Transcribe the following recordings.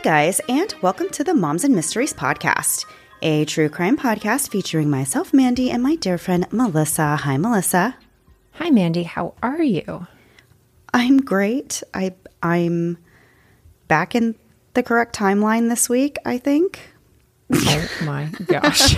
guys, and welcome to the Moms and Mysteries podcast, a true crime podcast featuring myself, Mandy, and my dear friend, Melissa. Hi, Melissa. Hi, Mandy. How are you? I'm great. I'm back in the correct timeline this week, I think. Oh, my gosh.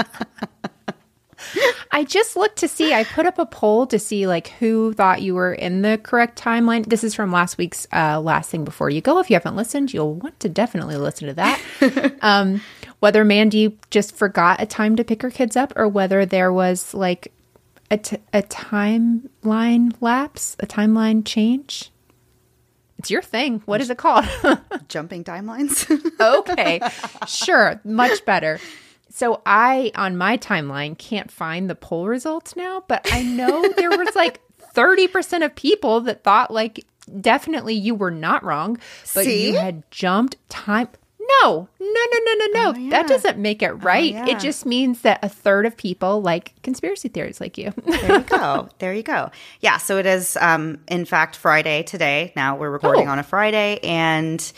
I just looked to see, I put up a poll to see like who thought you were in the correct timeline. This is from last week's Last Thing Before You Go. If you haven't listened, you'll want to definitely listen to that. Whether Mandy just forgot a time to pick her kids up or whether there was like a timeline lapse, a timeline change. It's your thing. What is it called? Jumping timelines. Okay, sure. Much better. So I, on my timeline, can't find the poll results now, but I know there was like 30% of people that thought like definitely you were not wrong, but you had jumped time. No. Oh, yeah. That doesn't make it right. Oh, yeah. It just means that a third of people like conspiracy theories like you. There you go. Yeah, so it is, in fact, Friday today. Now we're recording on a Friday, and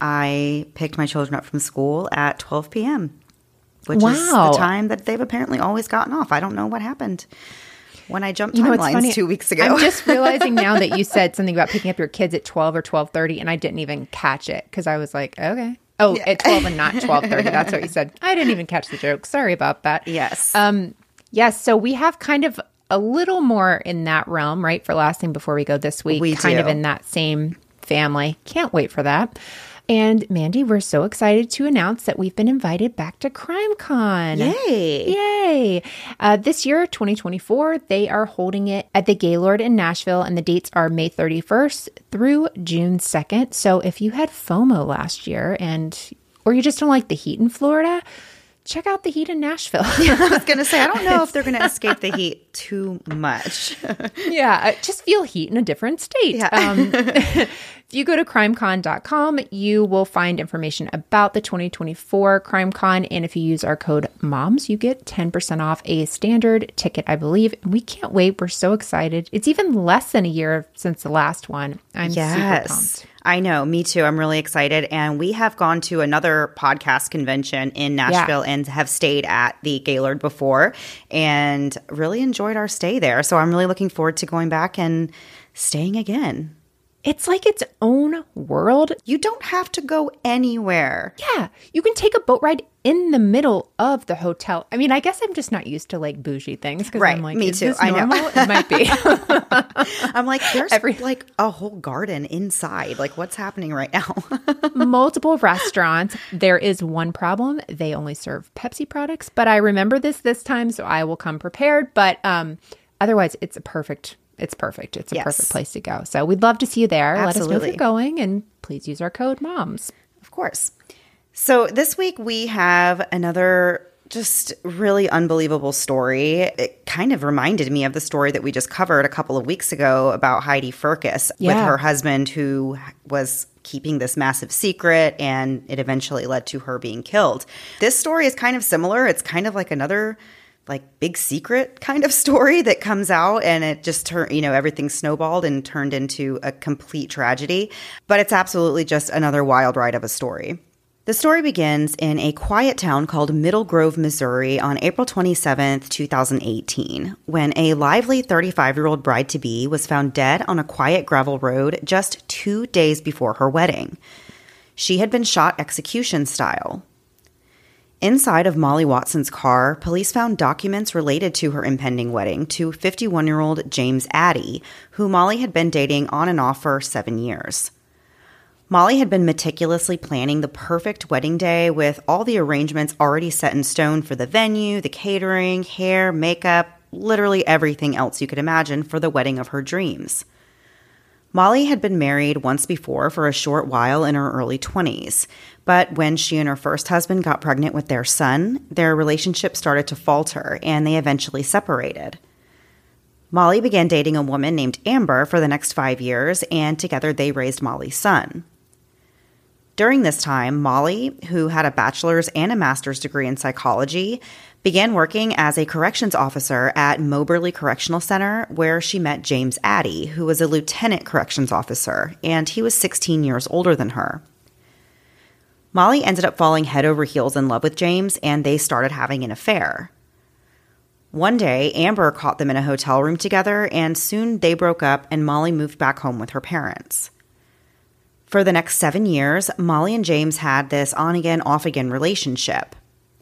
I picked my children up from school at 12 p.m., which is the time that they've apparently always gotten off. I don't know what happened when I jumped timelines 2 weeks ago. I'm just realizing now that you said something about picking up your kids at 12 or 12:30, and I didn't even catch it because I was like, okay. Oh, yeah. At 12 and not 12:30. That's what you said. I didn't even catch the joke. Sorry about that. Yes. Yes, so we have kind of a little more in that realm, right, for Last Thing Before We Go this week. We kind do. of in that same family. Can't wait for that. And Mandy, we're so excited to announce that we've been invited back to CrimeCon. Yay! This year, 2024, they are holding it at the Gaylord in Nashville, and the dates are May 31st through June 2nd. So if you had FOMO last year or you just don't like the heat in Florida, check out the heat in Nashville. Yeah, I was going to say, I don't know if they're going to escape the heat too much. Yeah, just feel heat in a different state. Yeah. If you go to crimecon.com, you will find information about the 2024 CrimeCon. And if you use our code MOMS, you get 10% off a standard ticket, I believe. And we can't wait. We're so excited. It's even less than a year since the last one. I'm super pumped. I know. Me too. I'm really excited. And we have gone to another podcast convention in Nashville and have stayed at the Gaylord before and really enjoyed our stay there. So I'm really looking forward to going back and staying again. It's like its own world. You don't have to go anywhere. Yeah. You can take a boat ride in the middle of the hotel. I mean, I guess I'm just not used to like bougie things. Right. I'm like, me too. I know. It might be. I'm like, there's like a whole garden inside. Like, what's happening right now? Multiple restaurants. There is one problem. They only serve Pepsi products. But I remember this time, so I will come prepared. But otherwise, it's perfect. It's a perfect place to go. So we'd love to see you there. Absolutely. Let us know if you're going, and please use our code MOMS. Of course. So this week we have another just really unbelievable story. It kind of reminded me of the story that we just covered a couple of weeks ago about Heidi Firkus with her husband who was keeping this massive secret, and it eventually led to her being killed. This story is kind of similar. It's kind of like another like big secret kind of story that comes out, and it just turned, everything snowballed and turned into a complete tragedy. But it's absolutely just another wild ride of a story. The story begins in a quiet town called Middle Grove, Missouri on April 27th, 2018, when a lively 35-year-old bride-to-be was found dead on a quiet gravel road just 2 days before her wedding. She had been shot execution style. Inside of Molly Watson's car, police found documents related to her impending wedding to 51-year-old James Addy, who Molly had been dating on and off for 7 years. Molly had been meticulously planning the perfect wedding day with all the arrangements already set in stone for the venue, the catering, hair, makeup, literally everything else you could imagine for the wedding of her dreams. Molly had been married once before for a short while in her early 20s, but when she and her first husband got pregnant with their son, their relationship started to falter and they eventually separated. Molly began dating a woman named Amber for the next 5 years, and together they raised Molly's son. During this time, Molly, who had a bachelor's and a master's degree in psychology, began working as a corrections officer at Moberly Correctional Center, where she met James Addy, who was a lieutenant corrections officer, and he was 16 years older than her. Molly ended up falling head over heels in love with James, and they started having an affair. One day, Amber caught them in a hotel room together, and soon they broke up and Molly moved back home with her parents. For the next 7 years, Molly and James had this on-again, off-again relationship.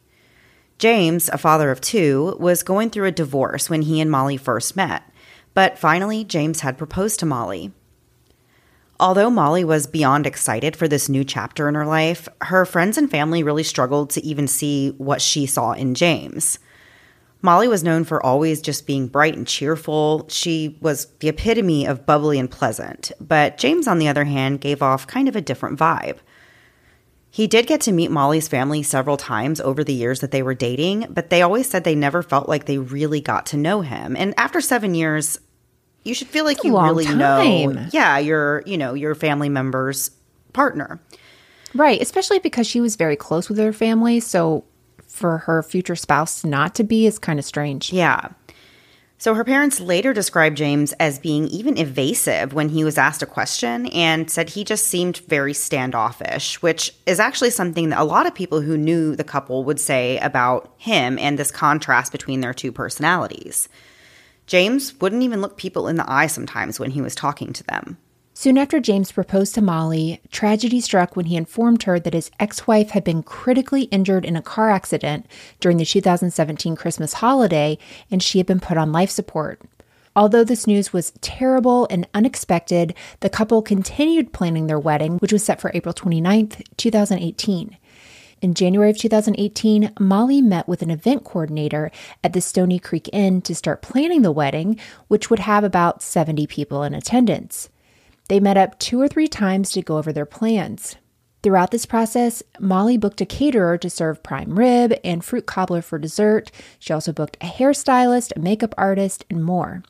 James, a father of 2, was going through a divorce when he and Molly first met, but finally James had proposed to Molly. Although Molly was beyond excited for this new chapter in her life, her friends and family really struggled to even see what she saw in James. Molly was known for always just being bright and cheerful. She was the epitome of bubbly and pleasant, but James, on the other hand, gave off kind of a different vibe. He did get to meet Molly's family several times over the years that they were dating, but they always said they never felt like they really got to know him. And after 7 years, you should feel like you really know, your family member's partner. Right, especially because she was very close with her family, so for her future spouse not to be is kind of strange. Yeah. So her parents later described James as being even evasive when he was asked a question and said he just seemed very standoffish, which is actually something that a lot of people who knew the couple would say about him and this contrast between their two personalities. James wouldn't even look people in the eye sometimes when he was talking to them. Soon after James proposed to Molly, tragedy struck when he informed her that his ex-wife had been critically injured in a car accident during the 2017 Christmas holiday, and she had been put on life support. Although this news was terrible and unexpected, the couple continued planning their wedding, which was set for April 29th, 2018. In January of 2018, Molly met with an event coordinator at the Stony Creek Inn to start planning the wedding, which would have about 70 people in attendance. They met up 2 or 3 times to go over their plans. Throughout this process, Molly booked a caterer to serve prime rib and fruit cobbler for dessert. She also booked a hairstylist, a makeup artist, and more.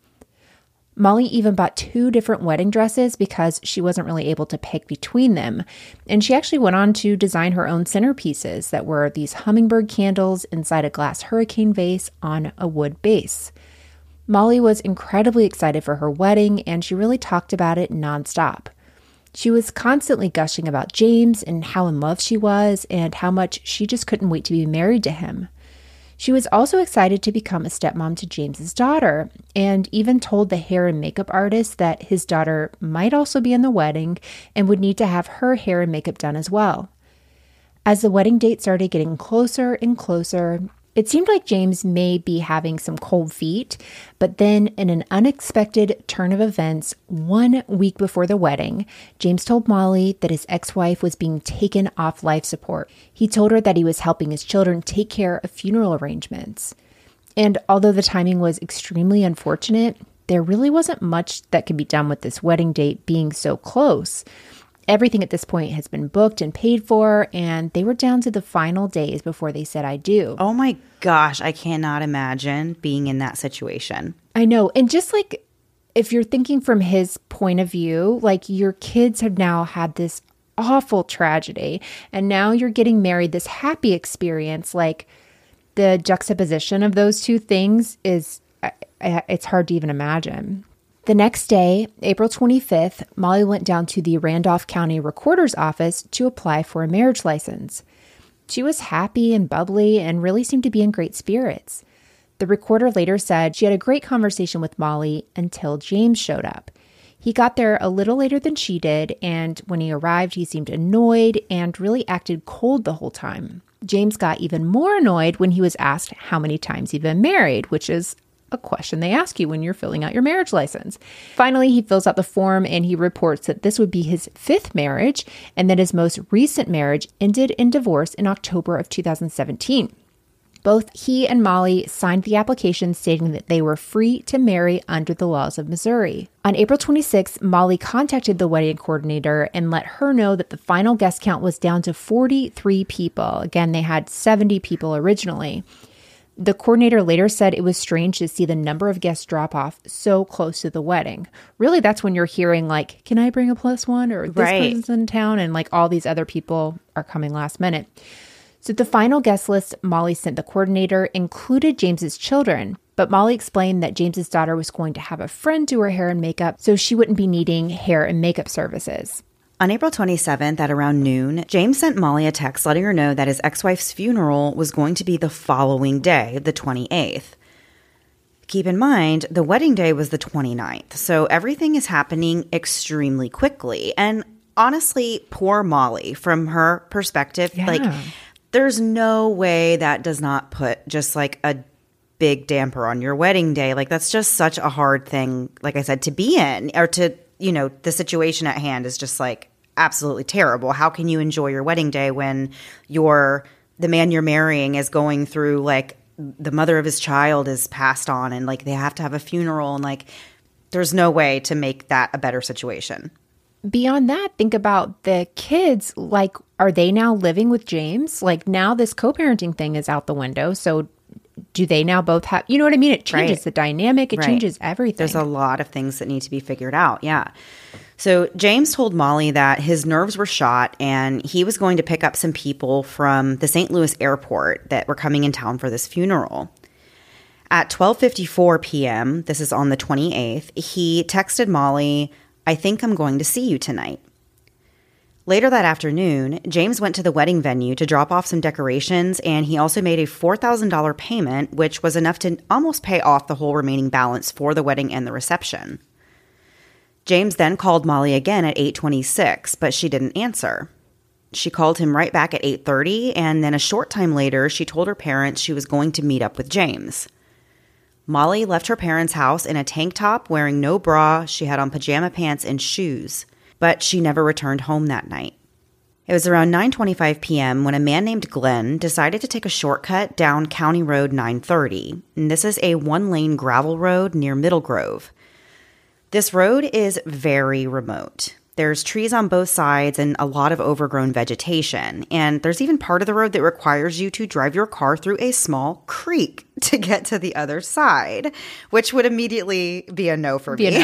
Molly even bought 2 different wedding dresses because she wasn't really able to pick between them. And she actually went on to design her own centerpieces that were these hummingbird candles inside a glass hurricane vase on a wood base. Molly was incredibly excited for her wedding, and she really talked about it nonstop. She was constantly gushing about James and how in love she was and how much she just couldn't wait to be married to him. She was also excited to become a stepmom to James's daughter, and even told the hair and makeup artist that his daughter might also be in the wedding and would need to have her hair and makeup done as well. As the wedding date started getting closer and closer, it seemed like James may be having some cold feet, but then in an unexpected turn of events, 1 week before the wedding, James told Molly that his ex-wife was being taken off life support. He told her that he was helping his children take care of funeral arrangements. And although the timing was extremely unfortunate, there really wasn't much that could be done with this wedding date being so close. Everything at this point has been booked and paid for, and they were down to the final days before they said I do. Oh my gosh, I cannot imagine being in that situation. I know. And just like, if you're thinking from his point of view, like your kids have now had this awful tragedy, and now you're getting married, this happy experience, like the juxtaposition of those two things is, it's hard to even imagine. The next day, April 25th, Molly went down to the Randolph County Recorder's office to apply for a marriage license. She was happy and bubbly and really seemed to be in great spirits. The recorder later said she had a great conversation with Molly until James showed up. He got there a little later than she did, and when he arrived, he seemed annoyed and really acted cold the whole time. James got even more annoyed when he was asked how many times he'd been married, which is a question they ask you when you're filling out your marriage license. Finally, he fills out the form and he reports that this would be his 5th marriage and that his most recent marriage ended in divorce in October of 2017. Both he and Molly signed the application stating that they were free to marry under the laws of Missouri. On April 26th, Molly contacted the wedding coordinator and let her know that the final guest count was down to 43 people. Again, they had 70 people originally. The coordinator later said it was strange to see the number of guests drop off so close to the wedding. Really, that's when you're hearing like, can I bring a +1? Or this person's in town, and like all these other people are coming last minute. So the final guest list Molly sent the coordinator included James's children, but Molly explained that James's daughter was going to have a friend do her hair and makeup, so she wouldn't be needing hair and makeup services. On April 27th at around noon, James sent Molly a text letting her know that his ex-wife's funeral was going to be the following day, the 28th. Keep in mind, the wedding day was the 29th, so everything is happening extremely quickly. And honestly, poor Molly, from her perspective, there's no way that does not put just like a big damper on your wedding day. Like, that's just such a hard thing, like I said, to be in, or to, the situation at hand is just like absolutely terrible. How can you enjoy your wedding day when the man you're marrying is going through, like, the mother of his child is passed on, and like they have to have a funeral, and like there's no way to make that a better situation. Beyond that, think about the kids. Like, are they now living with James? Like, now this co-parenting thing is out the window. So do they now both have, you know what I mean? It changes the dynamic. It changes everything. There's a lot of things that need to be figured out. Yeah. So James told Molly that his nerves were shot and he was going to pick up some people from the St. Louis airport that were coming in town for this funeral. At 12:54 p.m., this is on the 28th, he texted Molly, "I think I'm going to see you tonight." Later that afternoon, James went to the wedding venue to drop off some decorations, and he also made a $4,000 payment, which was enough to almost pay off the whole remaining balance for the wedding and the reception. James then called Molly again at 8:26, but she didn't answer. She called him right back at 8:30, and then a short time later, she told her parents she was going to meet up with James. Molly left her parents' house in a tank top, wearing no bra. She had on pajama pants and shoes, but she never returned home that night. It was around 9:25 p.m. when a man named Glenn decided to take a shortcut down County Road 930, and this is a one-lane gravel road near Middle Grove. This road is very remote. There's trees on both sides and a lot of overgrown vegetation. And there's even part of the road that requires you to drive your car through a small creek to get to the other side, which would immediately be a no for me.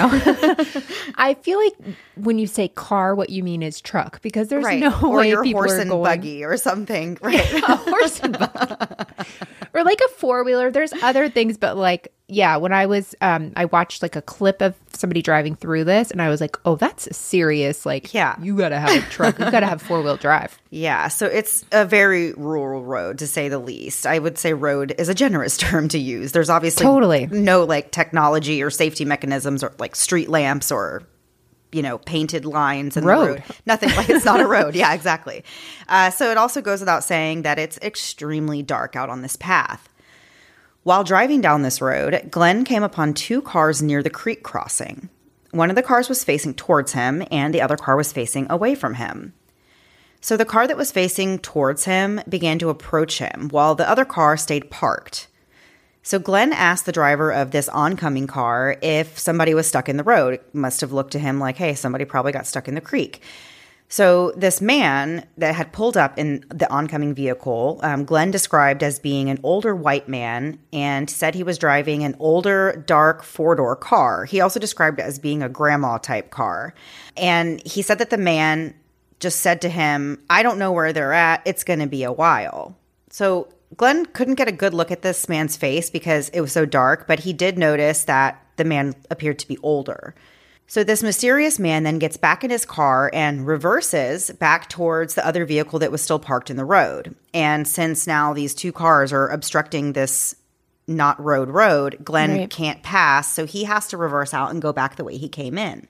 I feel like when you say car, what you mean is truck, because there's no or way your people horse are and going buggy or something. Right. A horse and buggy. Or like a four-wheeler. There's other things, but like, yeah, when I was, I watched like a clip of somebody driving through this, and I was like, oh, that's serious. Like, you got to have a truck. You got to have four-wheel drive. Yeah, so it's a very rural road, to say the least. I would say road is a generous term to use. There's obviously no like technology or safety mechanisms or like street lamps or, painted lines in the road. Nothing, like, it's not a road. Yeah, exactly. So it also goes without saying that it's extremely dark out on this path. While driving down this road, Glenn came upon two cars near the creek crossing. One of the cars was facing towards him, and the other car was facing away from him. So the car that was facing towards him began to approach him, while the other car stayed parked. So Glenn asked the driver of this oncoming car if somebody was stuck in the road. It must have looked to him like, hey, somebody probably got stuck in the creek. So this man that had pulled up in the oncoming vehicle, Glenn described as being an older white man and said he was driving an older, dark four-door car. He also described it as being a grandma-type car. And he said that the man just said to him, "I don't know where they're at. It's going to be a while." So Glenn couldn't get a good look at this man's face because it was so dark, but he did notice that the man appeared to be older. So this mysterious man then gets back in his car and reverses back towards the other vehicle that was still parked in the road. And since now these two cars are obstructing this not road, Glenn can't pass, so he has to reverse out and go back the way he came in.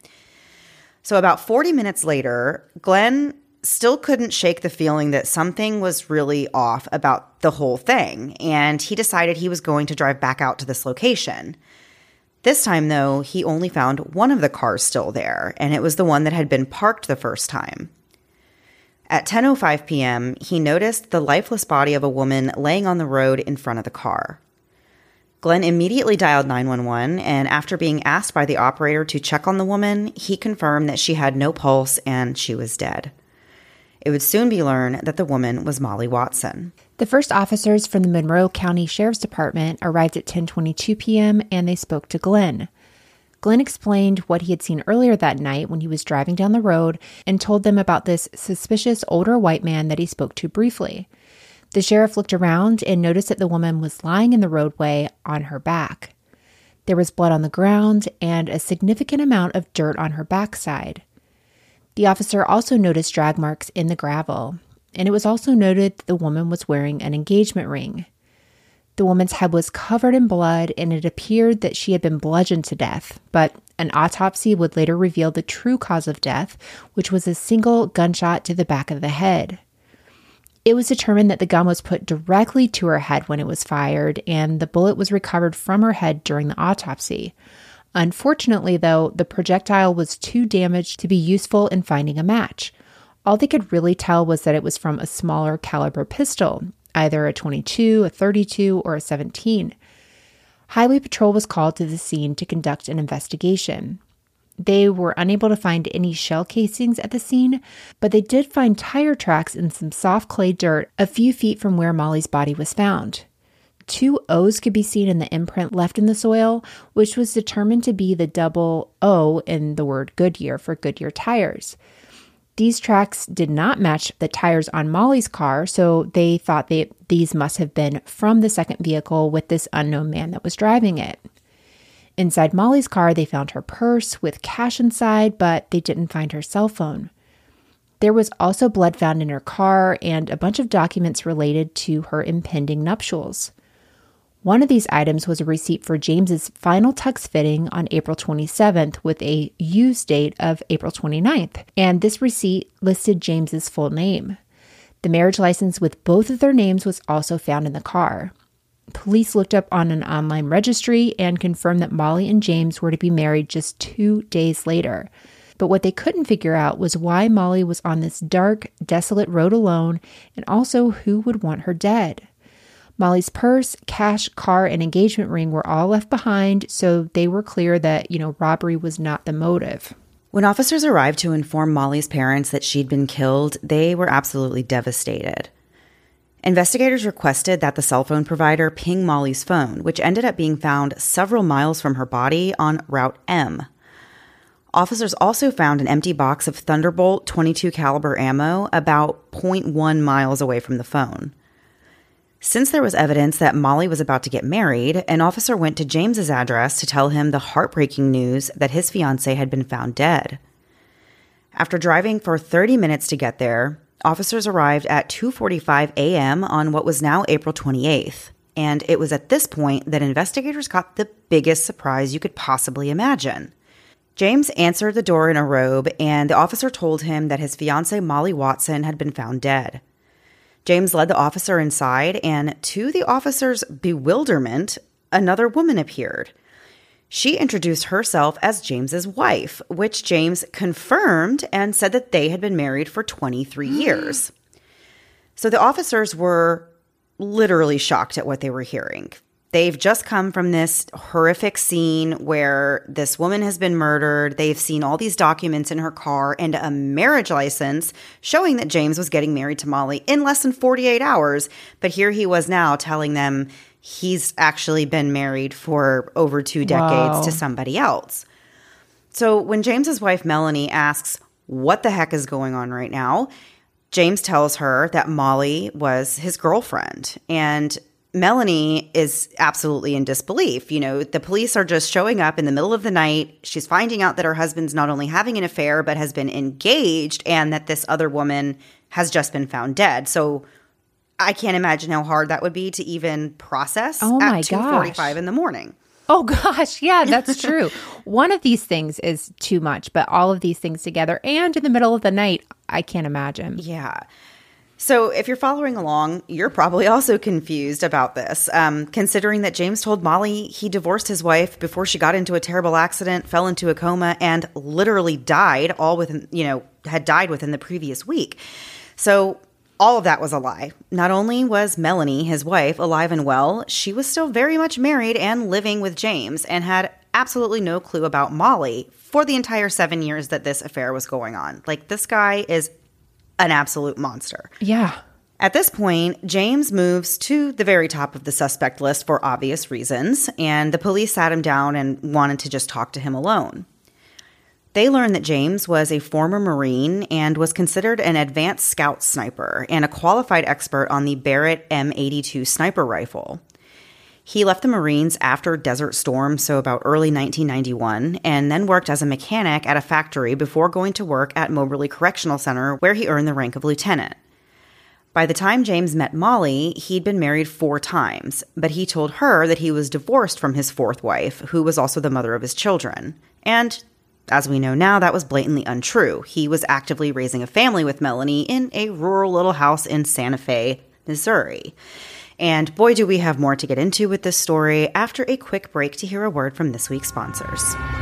So about 40 minutes later, Glenn still couldn't shake the feeling that something was really off about the whole thing, and he decided he was going to drive back out to this location. This time, though, he only found one of the cars still there, and it was the one that had been parked the first time. At 10:05 p.m., he noticed the lifeless body of a woman laying on the road in front of the car. Glenn immediately dialed 911, and after being asked by the operator to check on the woman, he confirmed that she had no pulse and she was dead. It would soon be learned that the woman was Molly Watson. The first officers from the Monroe County Sheriff's Department arrived at 10:22 p.m. and they spoke to Glenn. Glenn explained what he had seen earlier that night when he was driving down the road and told them about this suspicious older white man that he spoke to briefly. The sheriff looked around and noticed that the woman was lying in the roadway on her back. There was blood on the ground and a significant amount of dirt on her backside. The officer also noticed drag marks in the gravel, and it was also noted that the woman was wearing an engagement ring. The woman's head was covered in blood, and it appeared that she had been bludgeoned to death, but an autopsy would later reveal the true cause of death, which was a single gunshot to the back of the head. It was determined that the gun was put directly to her head when it was fired, and the bullet was recovered from her head during the autopsy. Unfortunately, though, the projectile was too damaged to be useful in finding a match. All they could really tell was that it was from a smaller caliber pistol, either a 22, a 32, or a 17. Highway Patrol was called to the scene to conduct an investigation. They were unable to find any shell casings at the scene, but they did find tire tracks in some soft clay dirt a few feet from where Molly's body was found. 2 O's could be seen in the imprint left in the soil, which was determined to be the double O in the word Goodyear for Goodyear tires. These tracks did not match the tires on Molly's car, so they thought these must have been from the second vehicle with this unknown man that was driving it. Inside Molly's car, they found her purse with cash inside, but they didn't find her cell phone. There was also blood found in her car and a bunch of documents related to her impending nuptials. One of these items was a receipt for James's final tux fitting on April 27th with a use date of April 29th, and this receipt listed James's full name. The marriage license with both of their names was also found in the car. Police looked up on an online registry and confirmed that Molly and James were to be married just 2 days later. But what they couldn't figure out was why Molly was on this dark, desolate road alone, and also who would want her dead. Molly's purse, cash, car, and engagement ring were all left behind, so they were clear that, robbery was not the motive. When officers arrived to inform Molly's parents that she'd been killed, they were absolutely devastated. Investigators requested that the cell phone provider ping Molly's phone, which ended up being found several miles from her body on Route M. Officers also found an empty box of Thunderbolt .22 caliber ammo about 0.1 miles away from the phone. Since there was evidence that Molly was about to get married, an officer went to James's address to tell him the heartbreaking news that his fiancée had been found dead. After driving for 30 minutes to get there, officers arrived at 2:45 a.m. on what was now April 28th, and it was at this point that investigators got the biggest surprise you could possibly imagine. James answered the door in a robe, and the officer told him that his fiancée Molly Watson had been found dead. James led the officer inside, and to the officer's bewilderment, another woman appeared. She introduced herself as James's wife, which James confirmed and said that they had been married for 23 years. So the officers were literally shocked at what they were hearing. They've just come from this horrific scene where this woman has been murdered. They've seen all these documents in her car and a marriage license showing that James was getting married to Molly in less than 48 hours. But here he was now telling them he's actually been married for over 2 decades to somebody else. So when James's wife Melanie asks, what the heck is going on right now? James tells her that Molly was his girlfriend, and Melanie is absolutely in disbelief. The police are just showing up in the middle of the night. She's finding out that her husband's not only having an affair, but has been engaged, and that this other woman has just been found dead. So I can't imagine how hard that would be to even process at 2:45 in the morning. Oh, gosh. Yeah, that's true. One of these things is too much, but all of these things together and in the middle of the night, I can't imagine. Yeah. So if you're following along, you're probably also confused about this, considering that James told Molly he divorced his wife before she got into a terrible accident, fell into a coma, and literally died had died within the previous week. So all of that was a lie. Not only was Melanie, his wife, alive and well, she was still very much married and living with James and had absolutely no clue about Molly for the entire 7 years that this affair was going on. Like, this guy is an absolute monster. Yeah. At this point, James moves to the very top of the suspect list for obvious reasons, and the police sat him down and wanted to just talk to him alone. They learned that James was a former Marine and was considered an advanced scout sniper and a qualified expert on the Barrett M82 sniper rifle. He left the Marines after Desert Storm, so about early 1991, and then worked as a mechanic at a factory before going to work at Moberly Correctional Center, where he earned the rank of lieutenant. By the time James met Molly, he'd been married 4 times, but he told her that he was divorced from his 4th wife, who was also the mother of his children. And as we know now, that was blatantly untrue. He was actively raising a family with Melanie in a rural little house in Santa Fe, Missouri. And boy, do we have more to get into with this story after a quick break to hear a word from this week's sponsors.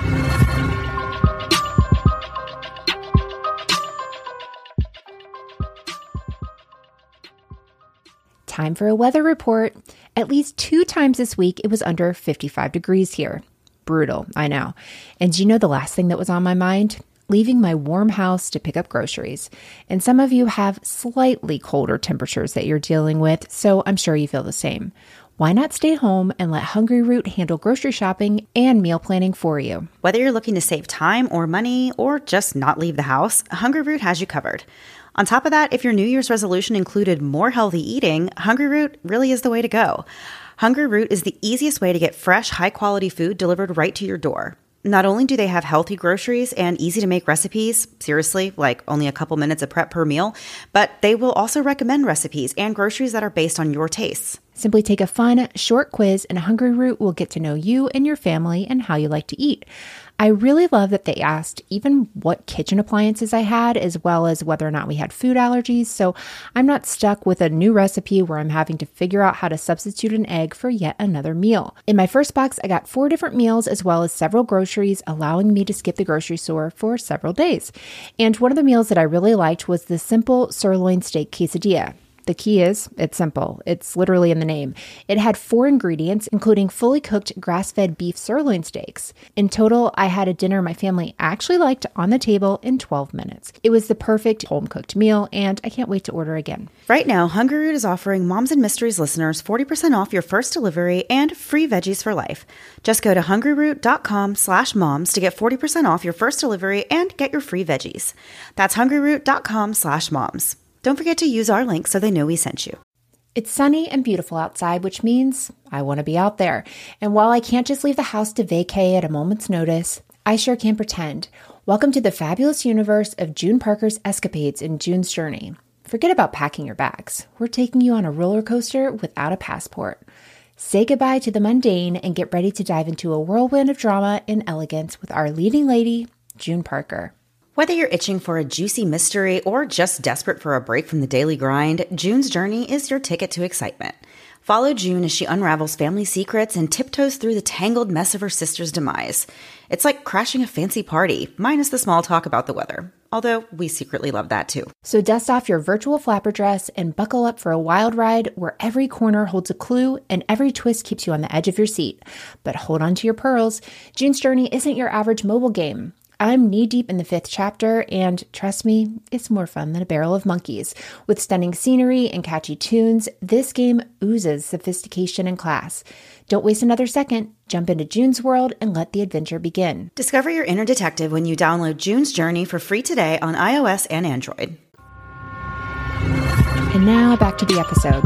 Time for a weather report. At least 2 times this week, it was under 55 degrees here. Brutal, I know. And do you know the last thing that was on my mind? Leaving my warm house to pick up groceries. And some of you have slightly colder temperatures that you're dealing with, so I'm sure you feel the same. Why not stay home and let Hungry Root handle grocery shopping and meal planning for you? Whether you're looking to save time or money or just not leave the house, Hungry Root has you covered. On top of that, if your New Year's resolution included more healthy eating, Hungry Root really is the way to go. Hungry Root is the easiest way to get fresh, high-quality food delivered right to your door. Not only do they have healthy groceries and easy-to-make recipes, seriously, like only a couple minutes of prep per meal, but they will also recommend recipes and groceries that are based on your tastes. Simply take a fun, short quiz, and Hungry Root will get to know you and your family and how you like to eat. I really love that they asked even what kitchen appliances I had, as well as whether or not we had food allergies, so I'm not stuck with a new recipe where I'm having to figure out how to substitute an egg for yet another meal. In my first box, I got 4 different meals as well as several groceries, allowing me to skip the grocery store for several days. And one of the meals that I really liked was the simple sirloin steak quesadilla. The key is, it's simple. It's literally in the name. It had 4 ingredients, including fully cooked grass-fed beef sirloin steaks. In total, I had a dinner my family actually liked on the table in 12 minutes. It was the perfect home-cooked meal, and I can't wait to order again. Right now, Hungry Root is offering Moms and Mysteries listeners 40% off your first delivery and free veggies for life. Just go to hungryroot.com/moms to get 40% off your first delivery and get your free veggies. That's hungryroot.com/moms. Don't forget to use our link so they know we sent you. It's sunny and beautiful outside, which means I want to be out there. And while I can't just leave the house to vacay at a moment's notice, I sure can pretend. Welcome to the fabulous universe of June Parker's escapades in June's Journey. Forget about packing your bags. We're taking you on a roller coaster without a passport. Say goodbye to the mundane and get ready to dive into a whirlwind of drama and elegance with our leading lady, June Parker. Whether you're itching for a juicy mystery or just desperate for a break from the daily grind, June's Journey is your ticket to excitement. Follow June as she unravels family secrets and tiptoes through the tangled mess of her sister's demise. It's like crashing a fancy party, minus the small talk about the weather. Although we secretly love that too. So dust off your virtual flapper dress and buckle up for a wild ride where every corner holds a clue and every twist keeps you on the edge of your seat. But hold on to your pearls. June's Journey isn't your average mobile game. I'm knee-deep in the 5th chapter, and trust me, it's more fun than a barrel of monkeys. With stunning scenery and catchy tunes, this game oozes sophistication and class. Don't waste another second. Jump into June's world and let the adventure begin. Discover your inner detective when you download June's Journey for free today on iOS and Android. And now back to the episode.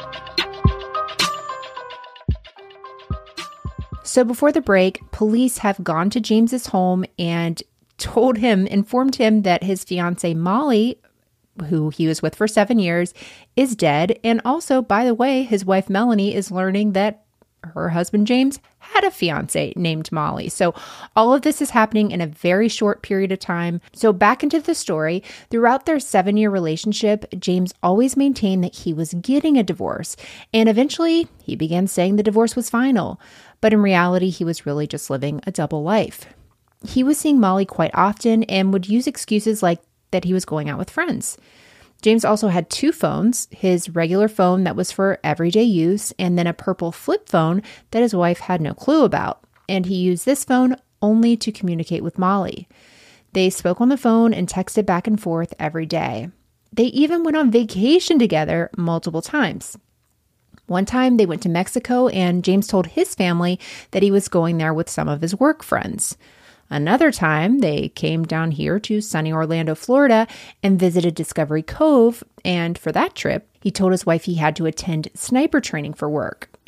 So before the break, police have gone to James's home and informed him that his fiancée Molly, who he was with for 7 years, is dead. And also, by the way, his wife Melanie is learning that her husband James had a fiancée named Molly. So all of this is happening in a very short period of time. So back into the story, throughout their 7-year relationship, James always maintained that he was getting a divorce. And eventually he began saying the divorce was final. But in reality, he was really just living a double life. He was seeing Molly quite often and would use excuses like that he was going out with friends. James also had 2 phones, his regular phone that was for everyday use, and then a purple flip phone that his wife had no clue about. And he used this phone only to communicate with Molly. They spoke on the phone and texted back and forth every day. They even went on vacation together multiple times. One time they went to Mexico and James told his family that he was going there with some of his work friends. Another time they came down here to sunny Orlando, Florida and visited Discovery Cove. And for that trip, he told his wife he had to attend sniper training for work.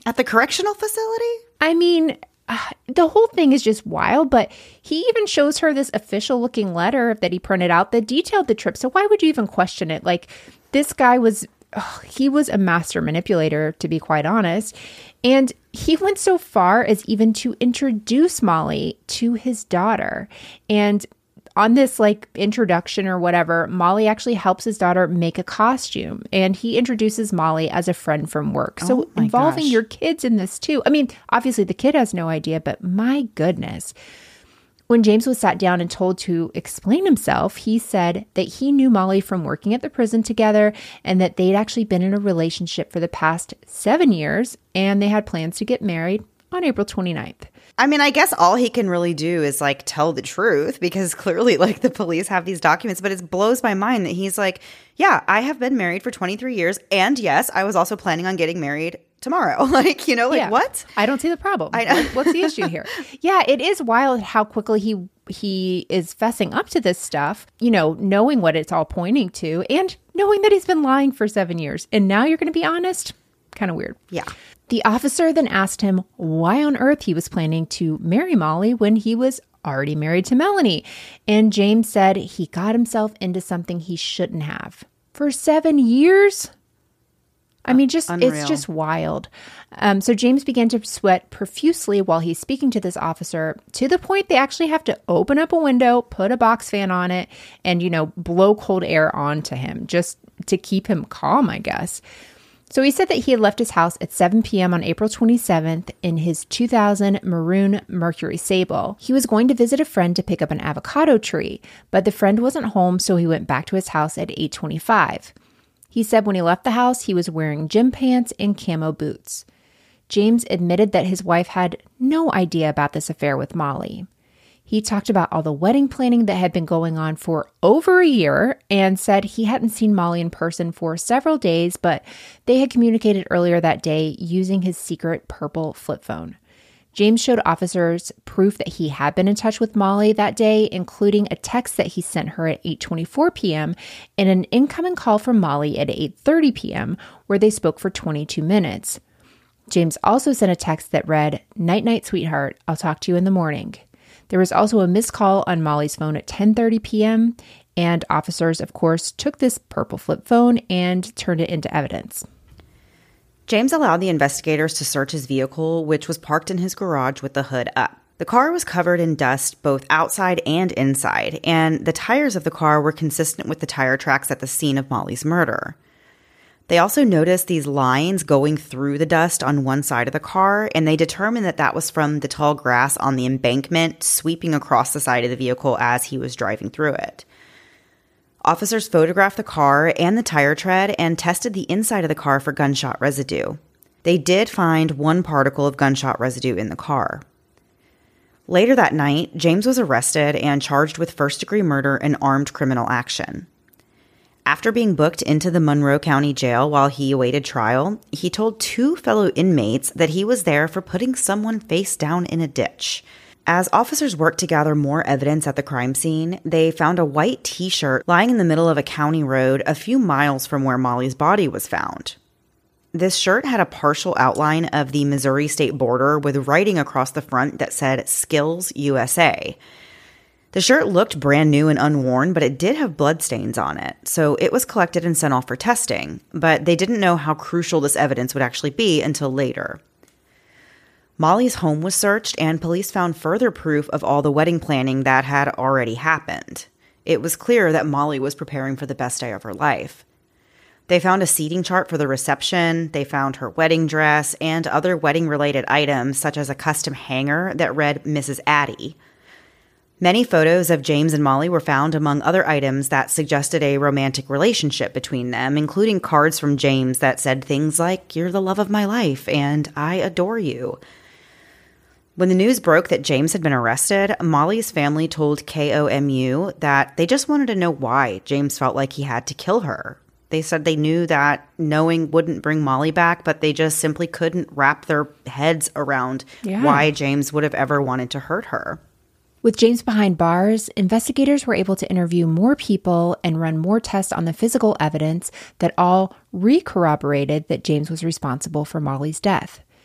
At the correctional facility? I mean, the whole thing is just wild, but he even shows her this official looking letter that he printed out that detailed the trip. So why would you even question it? Like, this guy was, he was a master manipulator, to be quite honest. And he went so far as even to introduce Molly to his daughter. And on this like introduction or whatever, Molly actually helps his daughter make a costume, and he introduces Molly as a friend from work. So involving your kids in this too. I mean, obviously the kid has no idea, but my goodness. When James was sat down and told to explain himself, he said that he knew Molly from working at the prison together and that they'd actually been in a relationship for the past 7 years, and they had plans to get married on April 29th. I mean, I guess all he can really do is like tell the truth, because clearly like the police have these documents, but it blows my mind that he's like, yeah, I have been married for 23 years. And yes, I was also planning on getting married tomorrow. Like, you know, like what? I don't see the problem. What's the issue here? Yeah, it is wild how quickly he is fessing up to this stuff, you know, knowing what it's all pointing to and knowing that he's been lying for 7 years. And now you're going to be honest? Kind of weird. Yeah. The officer then asked him why on earth he was planning to marry Molly when he was already married to Melanie. And James said he got himself into something he shouldn't have. For 7 years? I mean, unreal. It's just wild. So James began to sweat profusely while he's speaking to this officer, to the point they actually have to open up a window, put a box fan on it, and, you know, blow cold air onto him just to keep him calm, I guess. So he said that he had left his house at 7 p.m. on April 27th in his 2000 maroon Mercury Sable. He was going to visit a friend to pick up an avocado tree, but the friend wasn't home, so he went back to his house at 8:25. He said when he left the house, he was wearing gym pants and camo boots. James admitted that his wife had no idea about this affair with Molly. He talked about all the wedding planning that had been going on for over a year and said he hadn't seen Molly in person for several days, but they had communicated earlier that day using his secret purple flip phone. James showed officers proof that he had been in touch with Molly that day, including a text that he sent her at 8:24 p.m. and an incoming call from Molly at 8:30 p.m. where they spoke for 22 minutes. James also sent a text that read, "Night, night, sweetheart. I'll talk to you in the morning." There was also a missed call on Molly's phone at 10:30 p.m., and officers, of course, took this purple flip phone and turned it into evidence. James allowed the investigators to search his vehicle, which was parked in his garage with the hood up. The car was covered in dust both outside and inside, and the tires of the car were consistent with the tire tracks at the scene of Molly's murder. They also noticed these lines going through the dust on one side of the car, and they determined that that was from the tall grass on the embankment sweeping across the side of the vehicle as he was driving through it. Officers photographed the car and the tire tread and tested the inside of the car for gunshot residue. They did find one particle of gunshot residue in the car. Later that night, James was arrested and charged with first-degree murder and armed criminal action. After being booked into the Monroe County Jail while he awaited trial, he told 2 fellow inmates that he was there for putting someone face down in a ditch. As officers worked to gather more evidence at the crime scene, they found a white T-shirt lying in the middle of a county road a few miles from where Molly's body was found. This shirt had a partial outline of the Missouri state border with writing across the front that said Skills USA. The shirt looked brand new and unworn, but it did have bloodstains on it, so it was collected and sent off for testing, but they didn't know how crucial this evidence would actually be until later. Molly's home was searched, and police found further proof of all the wedding planning that had already happened. It was clear that Molly was preparing for the best day of her life. They found a seating chart for the reception, they found her wedding dress, and other wedding-related items, such as a custom hanger that read Mrs. Addie. Many photos of James and Molly were found among other items that suggested a romantic relationship between them, including cards from James that said things like, "You're the love of my life," and "I adore you." When the news broke that James had been arrested, Molly's family told KOMU that they just wanted to know why James felt like he had to kill her. They said they knew that knowing wouldn't bring Molly back, but they just simply couldn't wrap their heads around why James would have ever wanted to hurt her. With James behind bars, investigators were able to interview more people and run more tests on the physical evidence that all re-corroborated that James was responsible for Molly's death.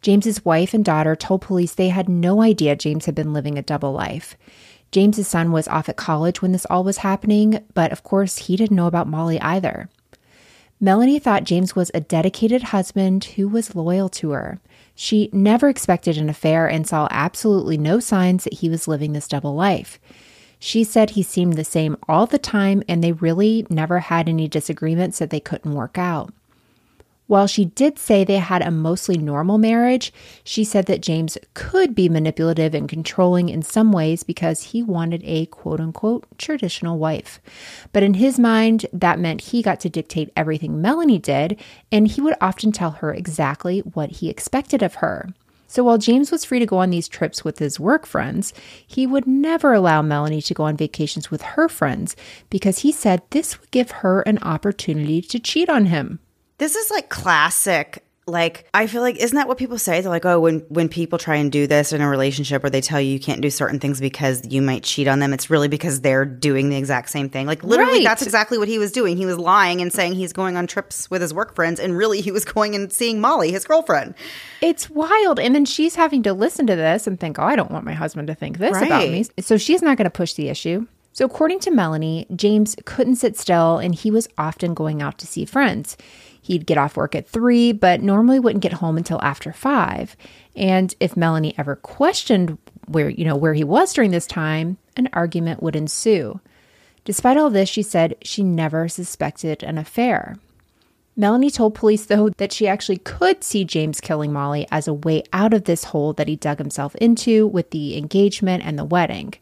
James's wife and daughter told police they had no idea James had been living a double life. James's son was off at college when this all was happening, but of course he didn't know about Molly either. Melanie thought James was a dedicated husband who was loyal to her. She never expected an affair and saw absolutely no signs that he was living this double life. She said he seemed the same all the time and they really never had any disagreements that they couldn't work out. While she did say they had a mostly normal marriage, she said that James could be manipulative and controlling in some ways because he wanted a quote-unquote traditional wife. But in his mind, that meant he got to dictate everything Melanie did, and he would often tell her exactly what he expected of her. So while James was free to go on these trips with his work friends, he would never allow Melanie to go on vacations with her friends because he said this would give her an opportunity to cheat on him. This is like classic. Like, I feel like, isn't that what people say? They're like, oh, when people try and do this in a relationship or they tell you can't do certain things because you might cheat on them, it's really because they're doing the exact same thing. Like, literally, Right. That's exactly what he was doing. He was lying and saying he's going on trips with his work friends, and really he was going and seeing Molly, his girlfriend. It's wild. And then she's having to listen to this and think, oh, I don't want my husband to think this about me. Right. So she's not going to push the issue. So according to Melanie, James couldn't sit still and he was often going out to see friends. He'd get off work at 3, but normally wouldn't get home until after 5. And if Melanie ever questioned where he was during this time, an argument would ensue. Despite all this, she said she never suspected an affair. Melanie told police, though, that she actually could see James killing Molly as a way out of this hole that he dug himself into with the engagement and the wedding.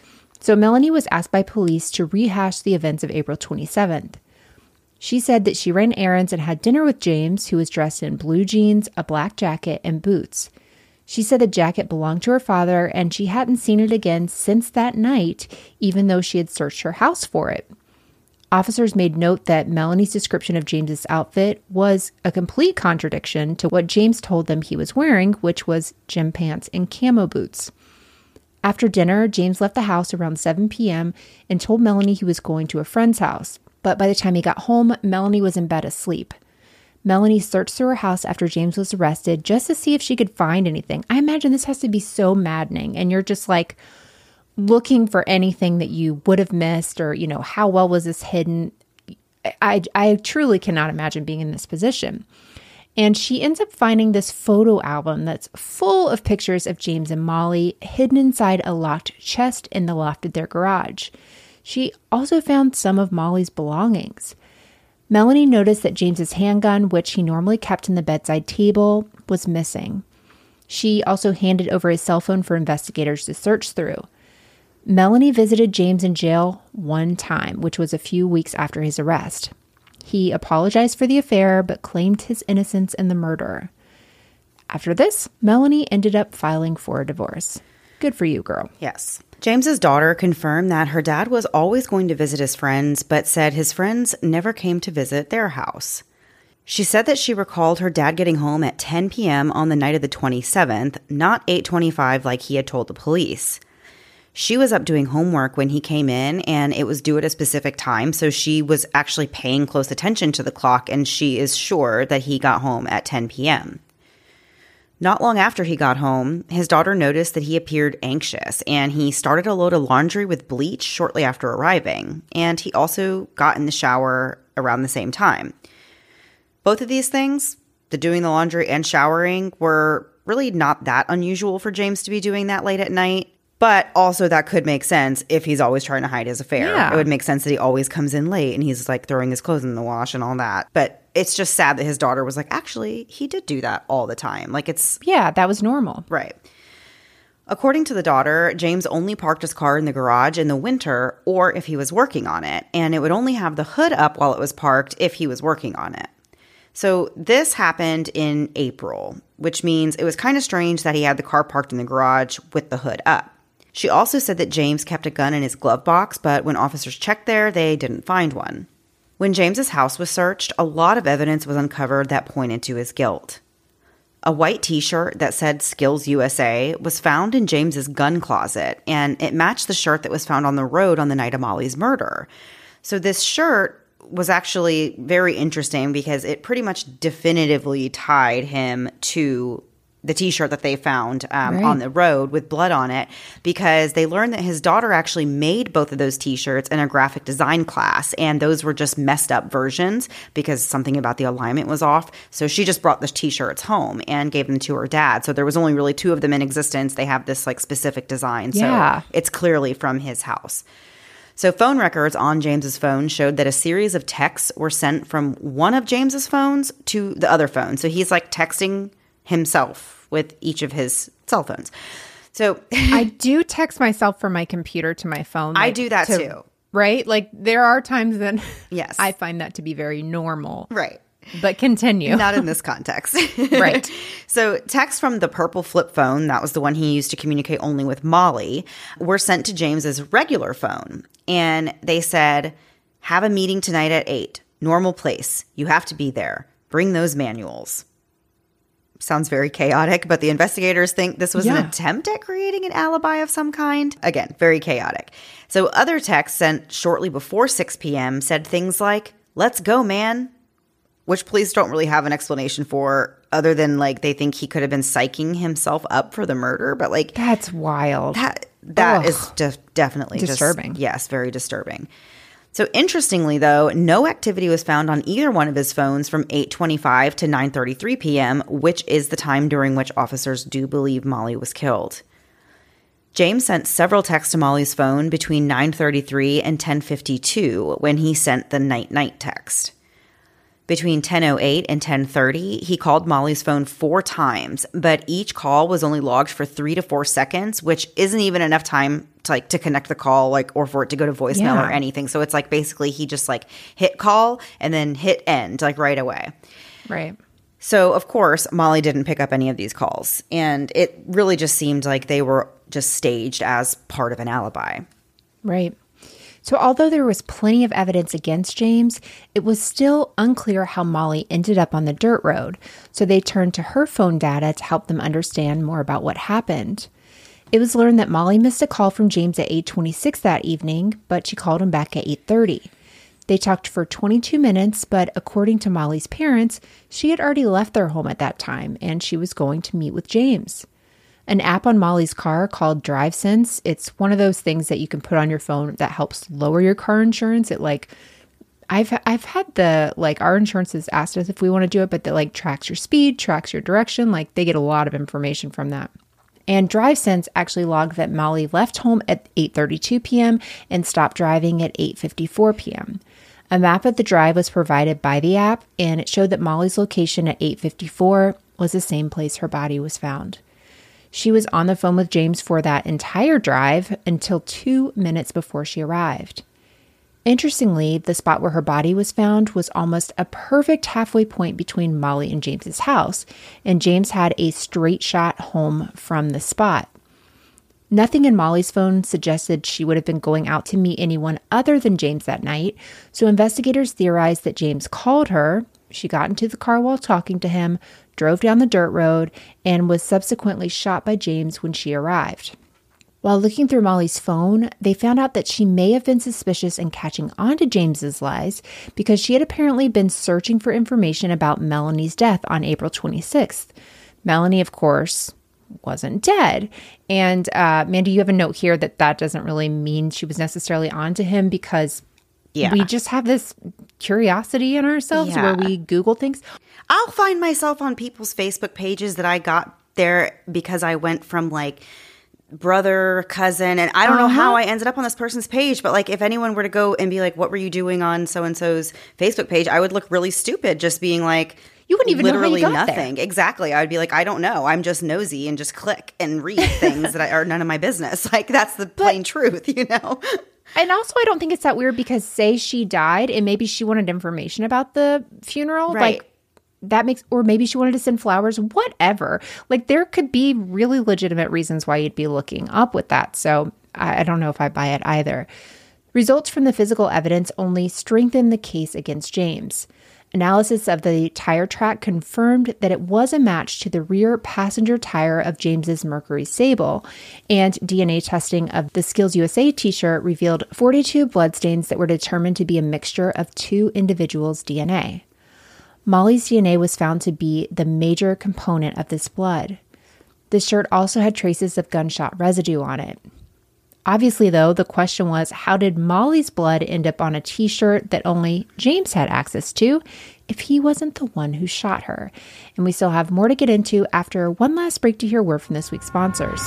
So Melanie was asked by police to rehash the events of April 27th. She said that she ran errands and had dinner with James, who was dressed in blue jeans, a black jacket, and boots. She said the jacket belonged to her father, and she hadn't seen it again since that night, even though she had searched her house for it. Officers made note that Melanie's description of James's outfit was a complete contradiction to what James told them he was wearing, which was gym pants and camo boots. After dinner, James left the house around 7 p.m. and told Melanie he was going to a friend's house. But by the time he got home, Melanie was in bed asleep. Melanie searched through her house after James was arrested just to see if she could find anything. I imagine this has to be so maddening. And you're just like looking for anything that you would have missed or, how well was this hidden? I truly cannot imagine being in this position. And she ends up finding this photo album that's full of pictures of James and Molly hidden inside a locked chest in the loft of their garage. She also found some of Molly's belongings. Melanie noticed that James's handgun, which he normally kept in the bedside table, was missing. She also handed over his cell phone for investigators to search through. Melanie visited James in jail one time, which was a few weeks after his arrest. He apologized for the affair, but claimed his innocence in the murder. After this, Melanie ended up filing for a divorce. Good for you, girl. Yes. James's daughter confirmed that her dad was always going to visit his friends, but said his friends never came to visit their house. She said that she recalled her dad getting home at 10 p.m. on the night of the 27th, not 8:25 like he had told the police. She was up doing homework when he came in, and it was due at a specific time, so she was actually paying close attention to the clock, and she is sure that he got home at 10 p.m. Not long after he got home, his daughter noticed that he appeared anxious, and he started a load of laundry with bleach shortly after arriving, and he also got in the shower around the same time. Both of these things, the doing the laundry and showering, were really not that unusual for James to be doing that late at night. But also that could make sense if he's always trying to hide his affair. Yeah. It would make sense that he always comes in late and he's like throwing his clothes in the wash and all that. But it's just sad that his daughter was like, actually, he did do that all the time. Like Yeah, that was normal. Right. According to the daughter, James only parked his car in the garage in the winter or if he was working on it. And it would only have the hood up while it was parked if he was working on it. So this happened in April, which means it was kind of strange that he had the car parked in the garage with the hood up. She also said that James kept a gun in his glove box, but when officers checked there, they didn't find one. When James's house was searched, a lot of evidence was uncovered that pointed to his guilt. A white t-shirt that said Skills USA was found in James's gun closet, and it matched the shirt that was found on the road on the night of Molly's murder. So this shirt was actually very interesting because it pretty much definitively tied him to the T-shirt that they found on the road with blood on it, because they learned that his daughter actually made both of those T-shirts in a graphic design class, and those were just messed up versions because something about the alignment was off. So she just brought the T-shirts home and gave them to her dad. So there was only really 2 of them in existence. They have this like specific design. So it's clearly from his house. So phone records on James's phone showed that a series of texts were sent from one of James's phones to the other phone. So he's like texting himself with each of his cell phones. So I do text myself from my computer to my phone. I do that too. Right? Like there are times that yes, I find that to be very normal. Right. But continue. Not in this context. Right. So texts from the purple flip phone, that was the one he used to communicate only with Molly, were sent to James's regular phone. And they said, have a meeting tonight at 8. Normal place. You have to be there. Bring those manuals. Sounds very chaotic, but the investigators think this was an attempt at creating an alibi of some kind. Again, very chaotic. So other texts sent shortly before 6 p.m. said things like, let's go, man, which police don't really have an explanation for other than like they think he could have been psyching himself up for the murder. But like that's wild. That is definitely disturbing. Yes, very disturbing. So interestingly, though, no activity was found on either one of his phones from 8:25 to 9:33 p.m., which is the time during which officers do believe Molly was killed. James sent several texts to Molly's phone between 9:33 and 10:52 when he sent the night-night text. Between 10:08 and 10:30, he called Molly's phone 4 times, but each call was only logged for 3 to 4 seconds, which isn't even enough time to connect the call, like, or for it to go to voicemail or anything. So it's like basically he just like hit call and then hit end like right away. Right. So of course Molly didn't pick up any of these calls, and it really just seemed like they were just staged as part of an alibi. Right. So although there was plenty of evidence against James, it was still unclear how Molly ended up on the dirt road. So they turned to her phone data to help them understand more about what happened. It was learned that Molly missed a call from James at 8:26 that evening, but she called him back at 8:30. They talked for 22 minutes, but according to Molly's parents, she had already left their home at that time and she was going to meet with James. An app on Molly's car called DriveSense. It's one of those things that you can put on your phone that helps lower your car insurance. It like, I've had the, like, our insurance has asked us if we want to do it, but that like tracks your speed, tracks your direction. Like they get a lot of information from that. And DriveSense actually logged that Molly left home at 8:32 p.m. and stopped driving at 8:54 p.m. A map of the drive was provided by the app, and it showed that Molly's location at 8:54 was the same place her body was found. She was on the phone with James for that entire drive until 2 minutes before she arrived. Interestingly, the spot where her body was found was almost a perfect halfway point between Molly and James's house, and James had a straight shot home from the spot. Nothing in Molly's phone suggested she would have been going out to meet anyone other than James that night, so investigators theorized that James called her, she got into the car while talking to him, drove down the dirt road, and was subsequently shot by James when she arrived. While looking through Molly's phone, they found out that she may have been suspicious and catching on to James's lies because she had apparently been searching for information about Melanie's death on April 26th. Melanie, of course, wasn't dead. And Mandy, you have a note here that doesn't really mean she was necessarily onto him because we just have this curiosity in ourselves where we Google things. I'll find myself on people's Facebook pages that I got there because I went from like brother, cousin, and I don't know how I ended up on this person's page, but like if anyone were to go and be like, what were you doing on so-and-so's Facebook page? I would look really stupid just being like, you wouldn't even literally know how you got nothing. There. Exactly. I would be like, I don't know. I'm just nosy and just click and read things that are none of my business. Like that's the plain truth, you know? And also, I don't think it's that weird because say she died and maybe she wanted information about the funeral. Right. Like that makes, or maybe she wanted to send flowers, whatever. Like there could be really legitimate reasons why you'd be looking up with that. So I don't know if I buy it either. Results from the physical evidence only strengthen the case against James. Analysis of the tire track confirmed that it was a match to the rear passenger tire of James's Mercury Sable, and DNA testing of the Skills USA t-shirt revealed 42 bloodstains that were determined to be a mixture of 2 individuals' DNA. Molly's DNA was found to be the major component of this blood. The shirt also had traces of gunshot residue on it. Obviously, though, the question was, how did Molly's blood end up on a t-shirt that only James had access to if he wasn't the one who shot her? And we still have more to get into after one last break to hear word from this week's sponsors.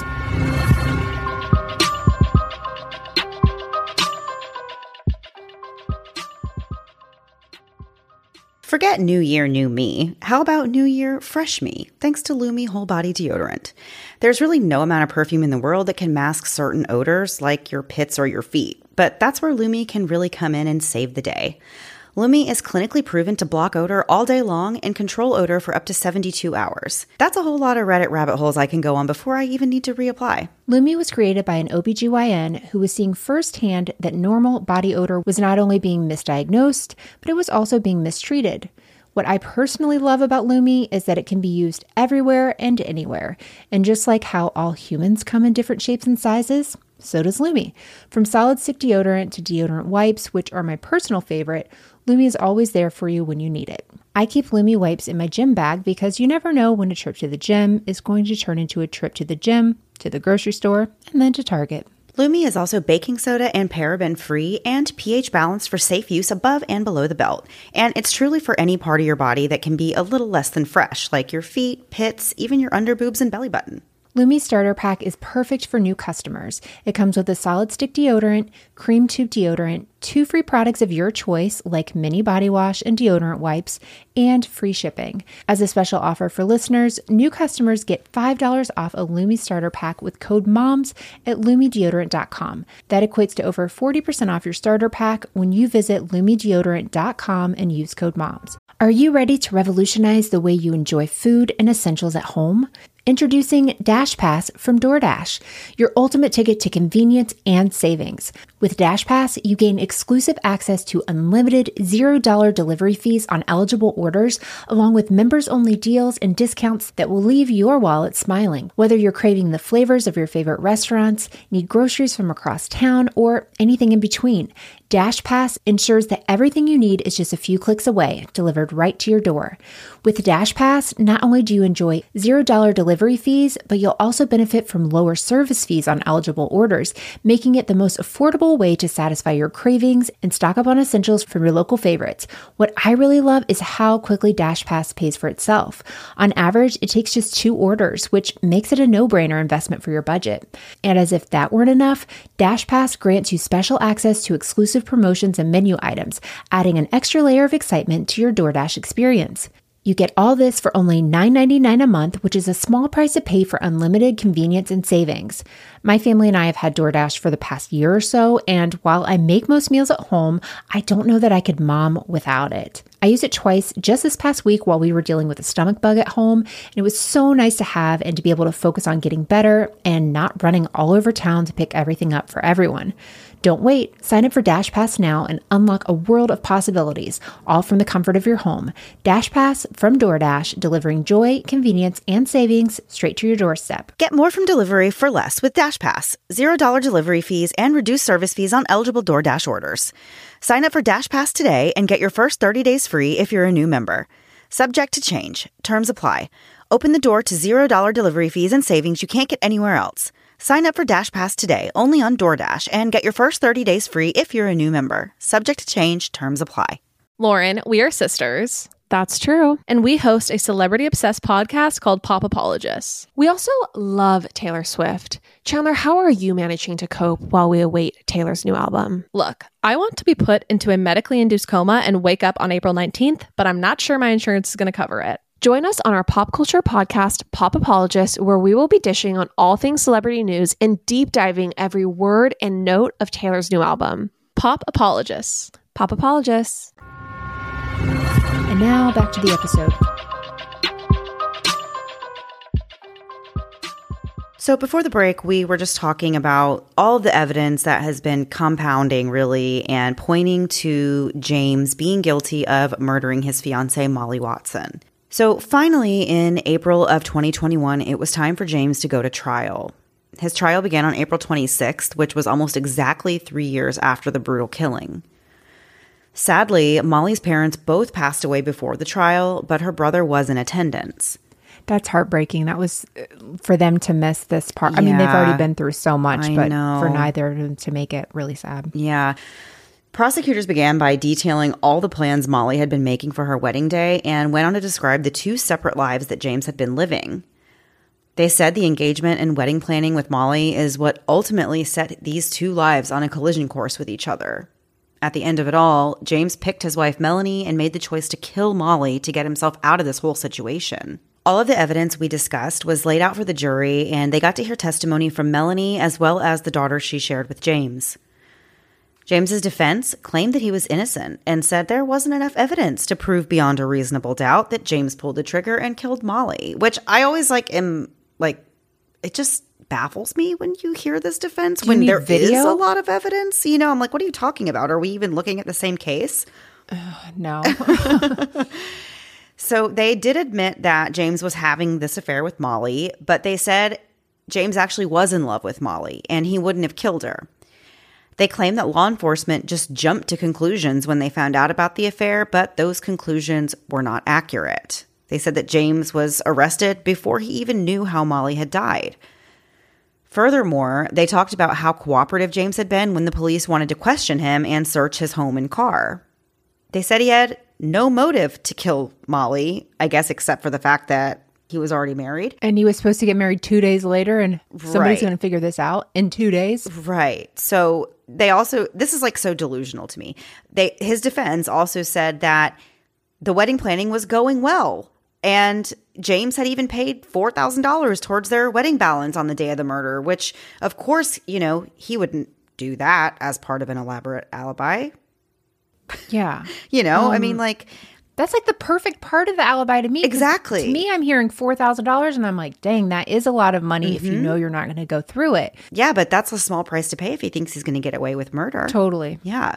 Forget New Year, New Me. How about New Year, Fresh Me, thanks to Lume Whole Body Deodorant. There's really no amount of perfume in the world that can mask certain odors like your pits or your feet, but that's where Lume can really come in and save the day. Lume is clinically proven to block odor all day long and control odor for up to 72 hours. That's a whole lot of Reddit rabbit holes I can go on before I even need to reapply. Lume was created by an OBGYN who was seeing firsthand that normal body odor was not only being misdiagnosed, but it was also being mistreated. What I personally love about Lume is that it can be used everywhere and anywhere. And just like how all humans come in different shapes and sizes, so does Lume. From solid stick deodorant to deodorant wipes, which are my personal favorite, Lume is always there for you when you need it. I keep Lume wipes in my gym bag because you never know when a trip to the gym is going to turn into a trip to the gym, to the grocery store, and then to Target. Lume is also baking soda and paraben free and pH balanced for safe use above and below the belt. And it's truly for any part of your body that can be a little less than fresh, like your feet, pits, even your underboobs and belly button. Lume Starter Pack is perfect for new customers. It comes with a solid stick deodorant, cream tube deodorant, 2 free products of your choice like mini body wash and deodorant wipes, and free shipping. As a special offer for listeners, new customers get $5 off a Lume Starter Pack with code MOMS at LumeDeodorant.com. That equates to over 40% off your starter pack when you visit LumeDeodorant.com and use code MOMS. Are you ready to revolutionize the way you enjoy food and essentials at home? Introducing DashPass from DoorDash, your ultimate ticket to convenience and savings. With DashPass, you gain exclusive access to unlimited $0 delivery fees on eligible orders, along with members-only deals and discounts that will leave your wallet smiling. Whether you're craving the flavors of your favorite restaurants, need groceries from across town, or anything in between, DashPass ensures that everything you need is just a few clicks away, delivered right to your door. With DashPass, not only do you enjoy $0 delivery fees, but you'll also benefit from lower service fees on eligible orders, making it the most affordable way to satisfy your cravings and stock up on essentials from your local favorites. What I really love is how quickly DashPass pays for itself. On average, it takes just 2 orders, which makes it a no-brainer investment for your budget. And as if that weren't enough, DashPass grants you special access to exclusive promotions and menu items, adding an extra layer of excitement to your DoorDash experience. You get all this for only $9.99 a month, which is a small price to pay for unlimited convenience and savings. My family and I have had DoorDash for the past year or so, and while I make most meals at home, I don't know that I could mom without it. I used it twice just this past week while we were dealing with a stomach bug at home, and it was so nice to have and to be able to focus on getting better and not running all over town to pick everything up for everyone. Don't wait. Sign up for DashPass now and unlock a world of possibilities, all from the comfort of your home. DashPass from DoorDash, delivering joy, convenience, and savings straight to your doorstep. Get more from delivery for less with DashPass. $0 delivery fees and reduced service fees on eligible DoorDash orders. Sign up for DashPass today and get your first 30 days free if you're a new member. Subject to change. Terms apply. Open the door to $0 delivery fees and savings you can't get anywhere else. Sign up for DashPass today, only on DoorDash, and get your first 30 days free if you're a new member. Subject to change. Terms apply. Lauren, we are sisters. That's true. And we host a celebrity-obsessed podcast called Pop Apologists. We also love Taylor Swift. Chandler, how are you managing to cope while we await Taylor's new album? Look, I want to be put into a medically induced coma and wake up on April 19th, but I'm not sure my insurance is going to cover it. Join us on our pop culture podcast, Pop Apologists, where we will be dishing on all things celebrity news and deep diving every word and note of Taylor's new album. Pop Apologists. Pop Apologists. And now back to the episode. So before the break, we were just talking about all of the evidence that has been compounding, really, and pointing to James being guilty of murdering his fiancée, Molly Watson. So finally, in April of 2021, it was time for James to go to trial. His trial began on April 26th, which was almost exactly 3 years after the brutal killing. Sadly, Molly's parents both passed away before the trial, but her brother was in attendance. That's heartbreaking. That was for them to miss this part. I mean, they've already been through so much, but for neither of them to make it really sad. Yeah. Prosecutors began by detailing all the plans Molly had been making for her wedding day and went on to describe the 2 separate lives that James had been living. They said the engagement and wedding planning with Molly is what ultimately set these 2 lives on a collision course with each other. At the end of it all, James picked his wife Melanie and made the choice to kill Molly to get himself out of this whole situation. All of the evidence we discussed was laid out for the jury, and they got to hear testimony from Melanie as well as the daughter she shared with James. James's defense claimed that he was innocent and said there wasn't enough evidence to prove beyond a reasonable doubt that James pulled the trigger and killed Molly, which I always it just baffles me when you hear this defense when there is a lot of evidence. You know, I'm like, what are you talking about? Are we even looking at the same case? No. So they did admit that James was having this affair with Molly, but they said James actually was in love with Molly and he wouldn't have killed her. They claim that law enforcement just jumped to conclusions when they found out about the affair, but those conclusions were not accurate. They said that James was arrested before he even knew how Molly had died. Furthermore, they talked about how cooperative James had been when the police wanted to question him and search his home and car. They said he had no motive to kill Molly, I guess except for the fact that he was already married. And he was supposed to get married 2 days later, and somebody's going to figure this out in 2 days. Right. So they also, this is like so delusional to me. His defense also said that the wedding planning was going well. And James had even paid $4,000 towards their wedding balance on the day of the murder, which, of course, you know, he wouldn't do that as part of an elaborate alibi. Yeah. You know, I mean, like... That's like the perfect part of the alibi to me. Exactly. To me, I'm hearing $4,000 and I'm like, dang, that is a lot of money if you know you're not going to go through it. Yeah, but that's a small price to pay if he thinks he's going to get away with murder. Totally. Yeah.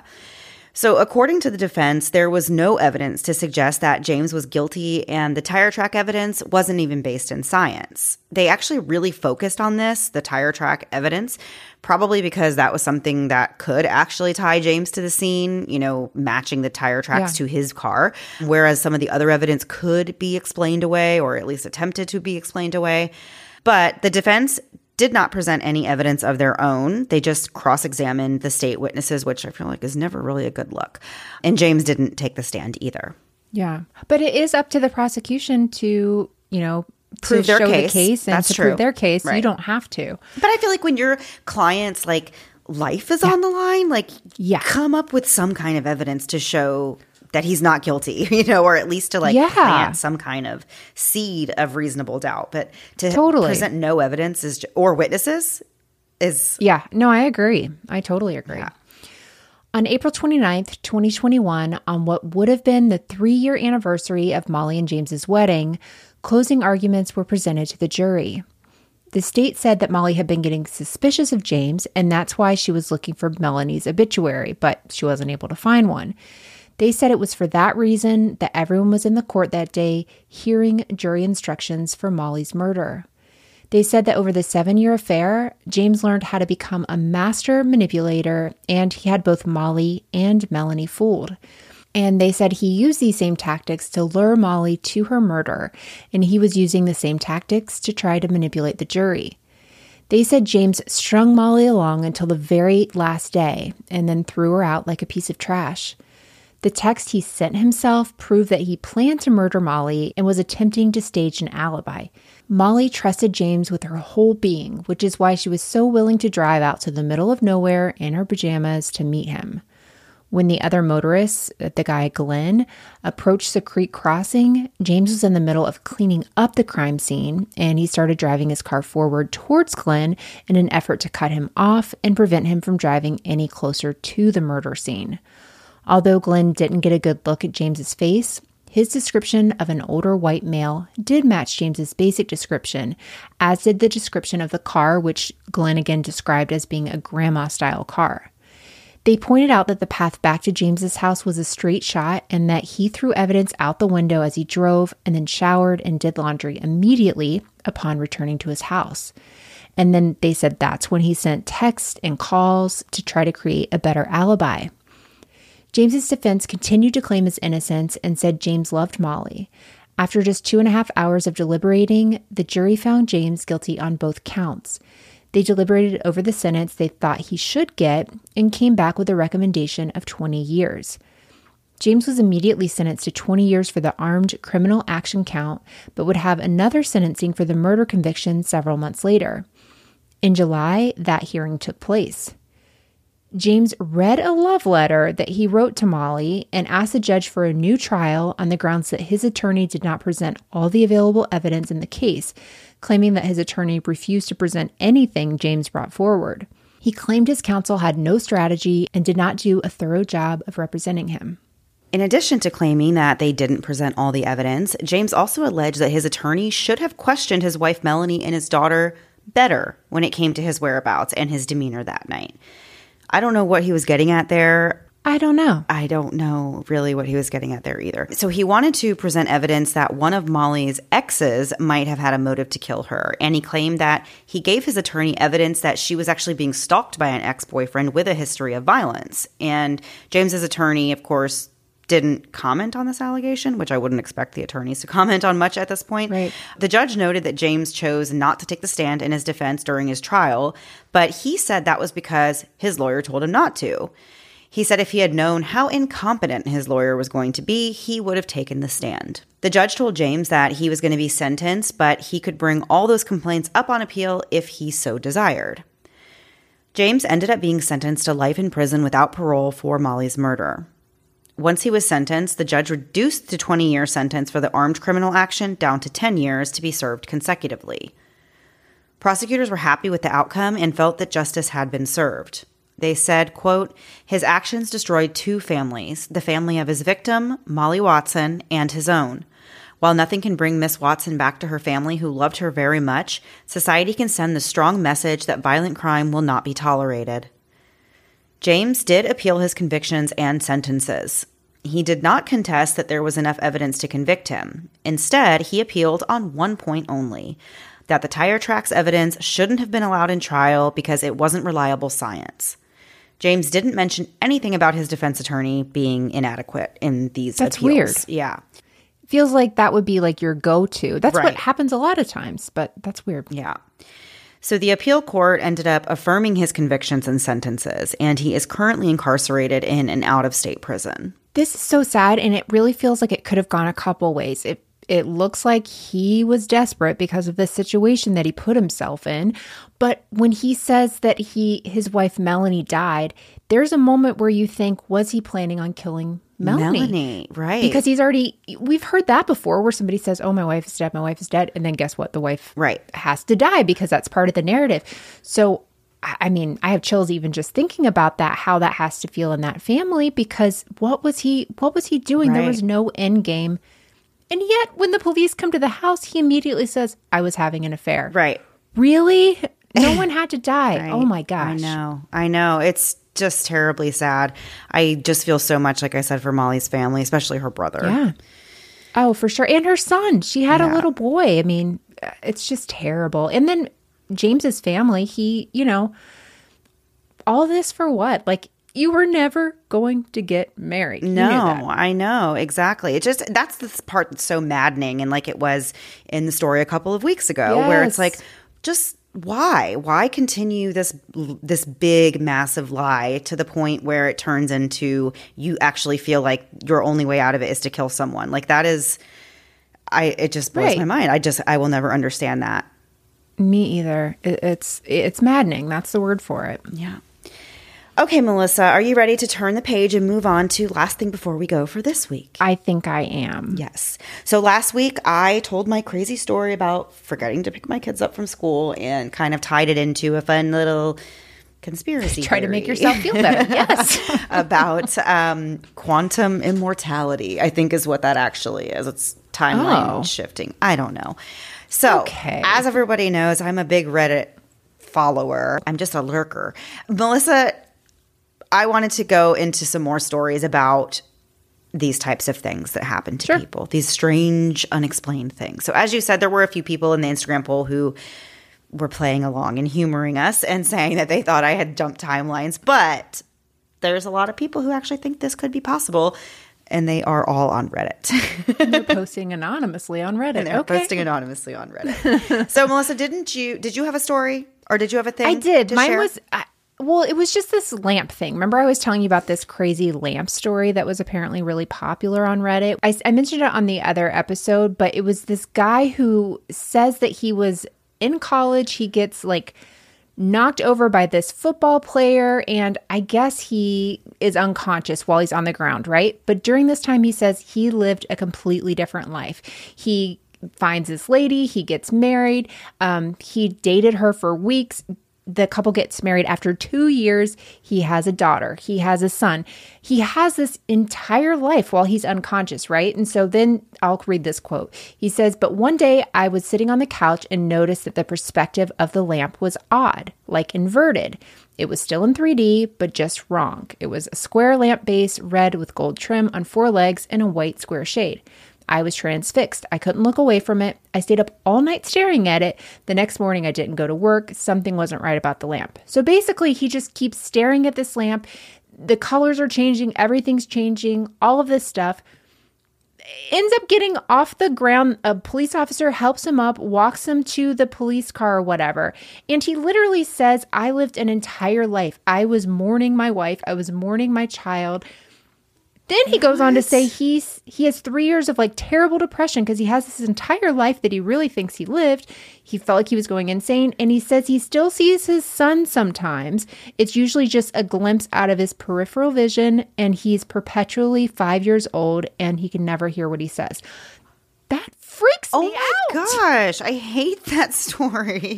So according to the defense, there was no evidence to suggest that James was guilty, and the tire track evidence wasn't even based in science. They actually really focused on this, the tire track evidence, probably because that was something that could actually tie James to the scene, you know, matching the tire tracks to his car, whereas some of the other evidence could be explained away, or at least attempted to be explained away. But the defense did not present any evidence of their own. They just cross-examined the state witnesses, which I feel like is never really a good look. And James didn't take the stand either. Yeah. But it is up to the prosecution to, you know, prove their case. The case and That's to true. prove their case. Right. You don't have to. But I feel like when your client's like life is on the line, like come up with some kind of evidence to show that he's not guilty, you know, or at least to like plant some kind of seed of reasonable doubt. But to present no evidence or witnesses is... Yeah, no, I agree. I totally agree. Yeah. On April 29th, 2021, on what would have been the 3-year anniversary of Molly and James's wedding, closing arguments were presented to the jury. The state said that Molly had been getting suspicious of James, and that's why she was looking for Melanie's obituary, but she wasn't able to find one. They said it was for that reason that everyone was in the court that day hearing jury instructions for Molly's murder. They said that over the 7-year affair, James learned how to become a master manipulator, and he had both Molly and Melanie fooled. And they said he used these same tactics to lure Molly to her murder, and he was using the same tactics to try to manipulate the jury. They said James strung Molly along until the very last day and then threw her out like a piece of trash. The text he sent himself proved that he planned to murder Molly and was attempting to stage an alibi. Molly trusted James with her whole being, which is why she was so willing to drive out to the middle of nowhere in her pajamas to meet him. When the other motorists, the guy Glenn, approached the creek crossing, James was in the middle of cleaning up the crime scene, and he started driving his car forward towards Glenn in an effort to cut him off and prevent him from driving any closer to the murder scene. Although Glenn didn't get a good look at James's face, his description of an older white male did match James's basic description, as did the description of the car, which Glenn again described as being a grandma-style car. They pointed out that the path back to James's house was a straight shot and that he threw evidence out the window as he drove and then showered and did laundry immediately upon returning to his house. And then they said that's when he sent texts and calls to try to create a better alibi. James's defense continued to claim his innocence and said James loved Molly. After just 2.5 hours of deliberating, the jury found James guilty on both counts. They deliberated over the sentence they thought he should get and came back with a recommendation of 20 years. James was immediately sentenced to 20 years for the armed criminal action count, but would have another sentencing for the murder conviction several months later. In July, that hearing took place. James read a love letter that he wrote to Molly and asked the judge for a new trial on the grounds that his attorney did not present all the available evidence in the case, claiming that his attorney refused to present anything James brought forward. He claimed his counsel had no strategy and did not do a thorough job of representing him. In addition to claiming that they didn't present all the evidence, James also alleged that his attorney should have questioned his wife Melanie and his daughter better when it came to his whereabouts and his demeanor that night. I don't know what he was getting at there. I don't know really what he was getting at there either. So he wanted to present evidence that one of Molly's exes might have had a motive to kill her. And he claimed that he gave his attorney evidence that she was actually being stalked by an ex-boyfriend with a history of violence. And James's attorney, of course, didn't comment on this allegation, which I wouldn't expect the attorneys to comment on much at this point. Right. The judge noted that James chose not to take the stand in his defense during his trial, but he said that was because his lawyer told him not to. He said if he had known how incompetent his lawyer was going to be, he would have taken the stand. The judge told James that he was going to be sentenced, but he could bring all those complaints up on appeal if he so desired. James ended up being sentenced to life in prison without parole for Molly's murder. Once he was sentenced, the judge reduced the 20-year sentence for the armed criminal action down to 10 years to be served consecutively. Prosecutors were happy with the outcome and felt that justice had been served. They said, quote, his actions destroyed two families, the family of his victim, Molly Watson, and his own. While nothing can bring Miss Watson back to her family who loved her very much, society can send the strong message that violent crime will not be tolerated. James did appeal his convictions and sentences. He did not contest that there was enough evidence to convict him. Instead, he appealed on one point only, that the tire tracks evidence shouldn't have been allowed in trial because it wasn't reliable science. James didn't mention anything about his defense attorney being inadequate in these appeals. That's weird. Yeah. Feels like that would be like your go-to. That's Right. what happens a lot of times, but that's weird. Yeah. So the appeal court ended up affirming his convictions and sentences, and he is currently incarcerated in an out-of-state prison. This is so sad, and it really feels like it could have gone a couple ways. It looks like he was desperate because of the situation that he put himself in. But when he says that his wife Melanie died, there's a moment where you think, was he planning on killing Melanie? Right. Because we've heard that before where somebody says, oh, my wife is dead. And then guess what? The wife has to die because that's part of the narrative. So, I mean, I have chills even just thinking about that, how that has to feel in that family, because what was he doing? Right. There was no end game. And yet, when the police come to the house, he immediately says, I was having an affair. Right. Really? No one had to die. Right. Oh, my gosh. I know. It's just terribly sad. I just feel so much, like I said, for Molly's family, especially her brother. Yeah. Oh, for sure. And her son. She had a little boy. I mean, it's just terrible. And then James's family, all this for what? Like, you were never going to get married. You knew that. I know. Exactly. That's the part that's so maddening. And like it was in the story a couple of weeks ago, where it's like, just why? Why continue this big, massive lie to the point where it turns into you actually feel like your only way out of it is to kill someone? Like that is, it just blows my mind. I will never understand that. Me either. It's maddening. That's the word for it. Yeah. Okay, Melissa, are you ready to turn the page and move on to last thing before we go for this week? I think I am. Yes. So last week, I told my crazy story about forgetting to pick my kids up from school and kind of tied it into a fun little conspiracy Try theory. to make yourself feel better. Yes. About quantum immortality, I think is what that actually is. It's timeline shifting. I don't know. So, as everybody knows, I'm a big Reddit follower. I'm just a lurker. Melissa, I wanted to go into some more stories about these types of things that happen to people, these strange, unexplained things. So as you said, there were a few people in the Instagram poll who were playing along and humoring us and saying that they thought I had jumped timelines. But there's a lot of people who actually think this could be possible. and they are all on Reddit. They're posting anonymously on Reddit. And they're posting anonymously on Reddit. So, Melissa, did you have a story or did you have a thing? I did. to Mine share? was, well, it was just this lamp thing. Remember I was telling you about this crazy lamp story that was apparently really popular on Reddit? I mentioned it on the other episode, but it was this guy who says that he was in college. He gets like knocked over by this football player, and I guess he is unconscious while he's on the ground, right? But during this time, he says he lived a completely different life. He finds this lady, he gets married, he dated her for weeks. The couple gets married after 2 years. He has a daughter. He has a son. He has this entire life while he's unconscious, right? And so then I'll read this quote. He says, "But one day I was sitting on the couch and noticed that the perspective of the lamp was odd, like inverted. It was still in 3D, but just wrong. It was a square lamp base, red with gold trim on 4 legs and a white square shade. I was transfixed. I couldn't look away from it. I stayed up all night staring at it. The next morning, I didn't go to work. Something wasn't right about the lamp." So basically, he just keeps staring at this lamp. The colors are changing. Everything's changing. All of this stuff. Ends up getting off the ground. A police officer helps him up, walks him to the police car or whatever. And he literally says, "I lived an entire life. I was mourning my wife. I was mourning my child." Then he goes on to say he has 3 years of like terrible depression because he has this entire life that he really thinks he lived. He felt like he was going insane. And he says he still sees his son sometimes. It's usually just a glimpse out of his peripheral vision. And he's perpetually 5 years old and he can never hear what he says. That freaks me out. Oh my gosh. I hate that story.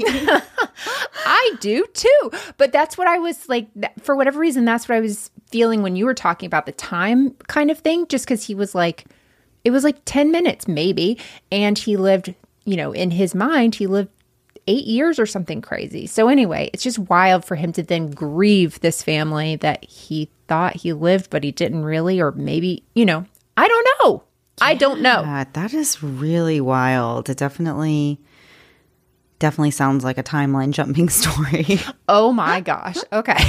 I do too. But that's what I was like, for whatever reason, that's what I was feeling when you were talking about the time kind of thing, just because he was like, it was like 10 minutes maybe. And he lived, in his mind, he lived 8 years or something crazy. So anyway, it's just wild for him to then grieve this family that he thought he lived, but he didn't really, or maybe, I don't know. I don't know. That is really wild. It definitely sounds like a timeline jumping story. Oh my gosh. Okay.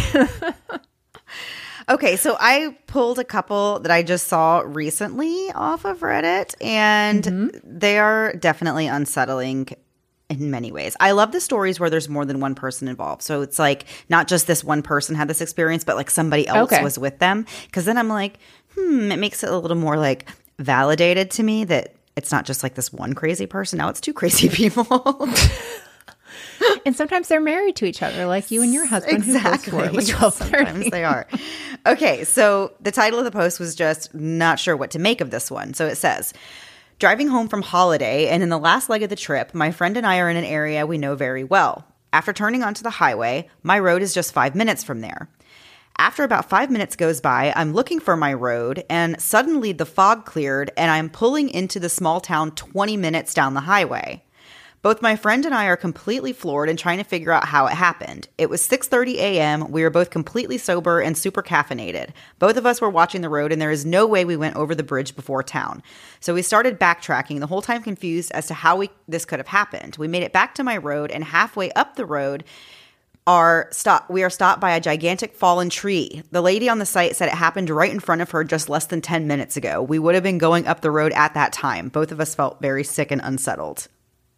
Okay, so I pulled a couple that I just saw recently off of Reddit, and they are definitely unsettling in many ways. I love the stories where there's more than one person involved. So it's like not just this one person had this experience, but like somebody else was with them. Because then I'm like, it makes it a little more like validated to me that it's not just like this one crazy person. Now it's 2 crazy people. And sometimes they're married to each other, like you and your husband. Exactly. Who both swore Sometimes they are. Okay, so the title of the post was just not sure what to make of this one. So it says, "Driving home from holiday, and in the last leg of the trip, my friend and I are in an area we know very well. After turning onto the highway, my road is just 5 minutes from there. After about 5 minutes goes by, I'm looking for my road, and suddenly the fog cleared, and I'm pulling into the small town 20 minutes down the highway. Both my friend and I are completely floored and trying to figure out how it happened. It was 6:30 a.m. We were both completely sober and super caffeinated. Both of us were watching the road, and there is no way we went over the bridge before town. So we started backtracking, the whole time confused as to how this could have happened. We made it back to my road, and halfway up the road, we are stopped by a gigantic fallen tree. The lady on the site said it happened right in front of her just less than 10 minutes ago. We would have been going up the road at that time. Both of us felt very sick and unsettled."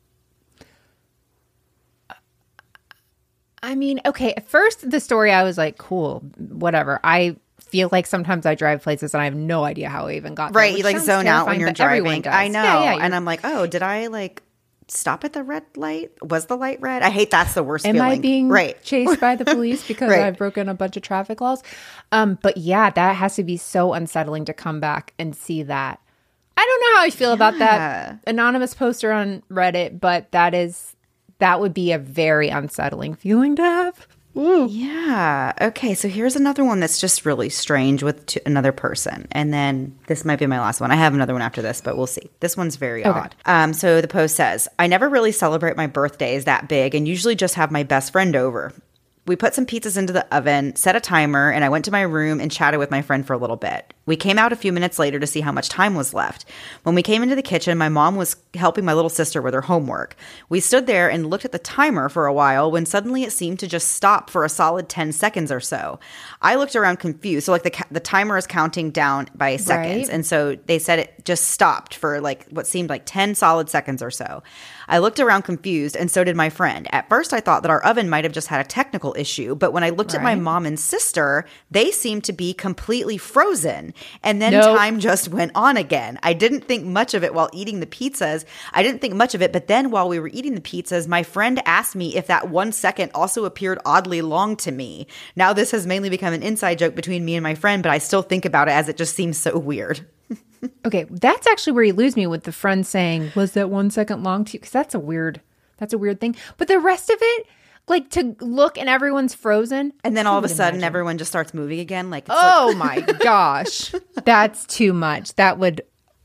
I mean, okay, at first the story I was like, cool, whatever. I feel like sometimes I drive places and I have no idea how I even got there. Right, you like zone out when you're driving. I know. Yeah, and I'm like, oh, did I like stop at the red light? Was the light red? I hate that's the worst Am feeling. I being chased by the police because I've broken a bunch of traffic laws? But yeah, that has to be so unsettling to come back and see that. I don't know how I feel about that anonymous poster on Reddit, but that would be a very unsettling feeling to have. Ooh. Yeah. Okay. So here's another one that's just really strange with another person. And then this might be my last one. I have another one after this, but we'll see. This one's very odd. So the post says, "I never really celebrate my birthdays that big and usually just have my best friend over. We put some pizzas into the oven, set a timer, and I went to my room and chatted with my friend for a little bit. We came out a few minutes later to see how much time was left. When we came into the kitchen, my mom was helping my little sister with her homework. We stood there and looked at the timer for a while when suddenly it seemed to just stop for a solid 10 seconds or so. I looked around confused. So like the timer is counting down by seconds. Right. And so they said it just stopped for like what seemed like 10 solid seconds or so. I looked around confused, and so did my friend. At first, I thought that our oven might have just had a technical issue, but when I looked at my mom and sister, they seemed to be completely frozen. And then time just went on again. I didn't think much of it while eating the pizzas. But then while we were eating the pizzas, my friend asked me if that 1 second also appeared oddly long to me. Now, this has mainly become an inside joke between me and my friend, but I still think about it as it just seems so weird. Okay, that's actually where you lose me with the friend saying, "Was that 1 second long to you?" Because that's a weird thing. But the rest of it, like to look and everyone's frozen, and then all of a sudden, everyone just starts moving again. Like, oh my gosh, that's too much. That would,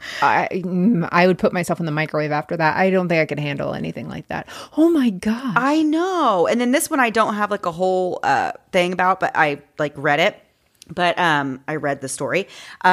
I would put myself in the microwave after that. I don't think I could handle anything like that. Oh my gosh, I know. And then this one, I don't have like a whole thing about, but I like read it. But I read the story,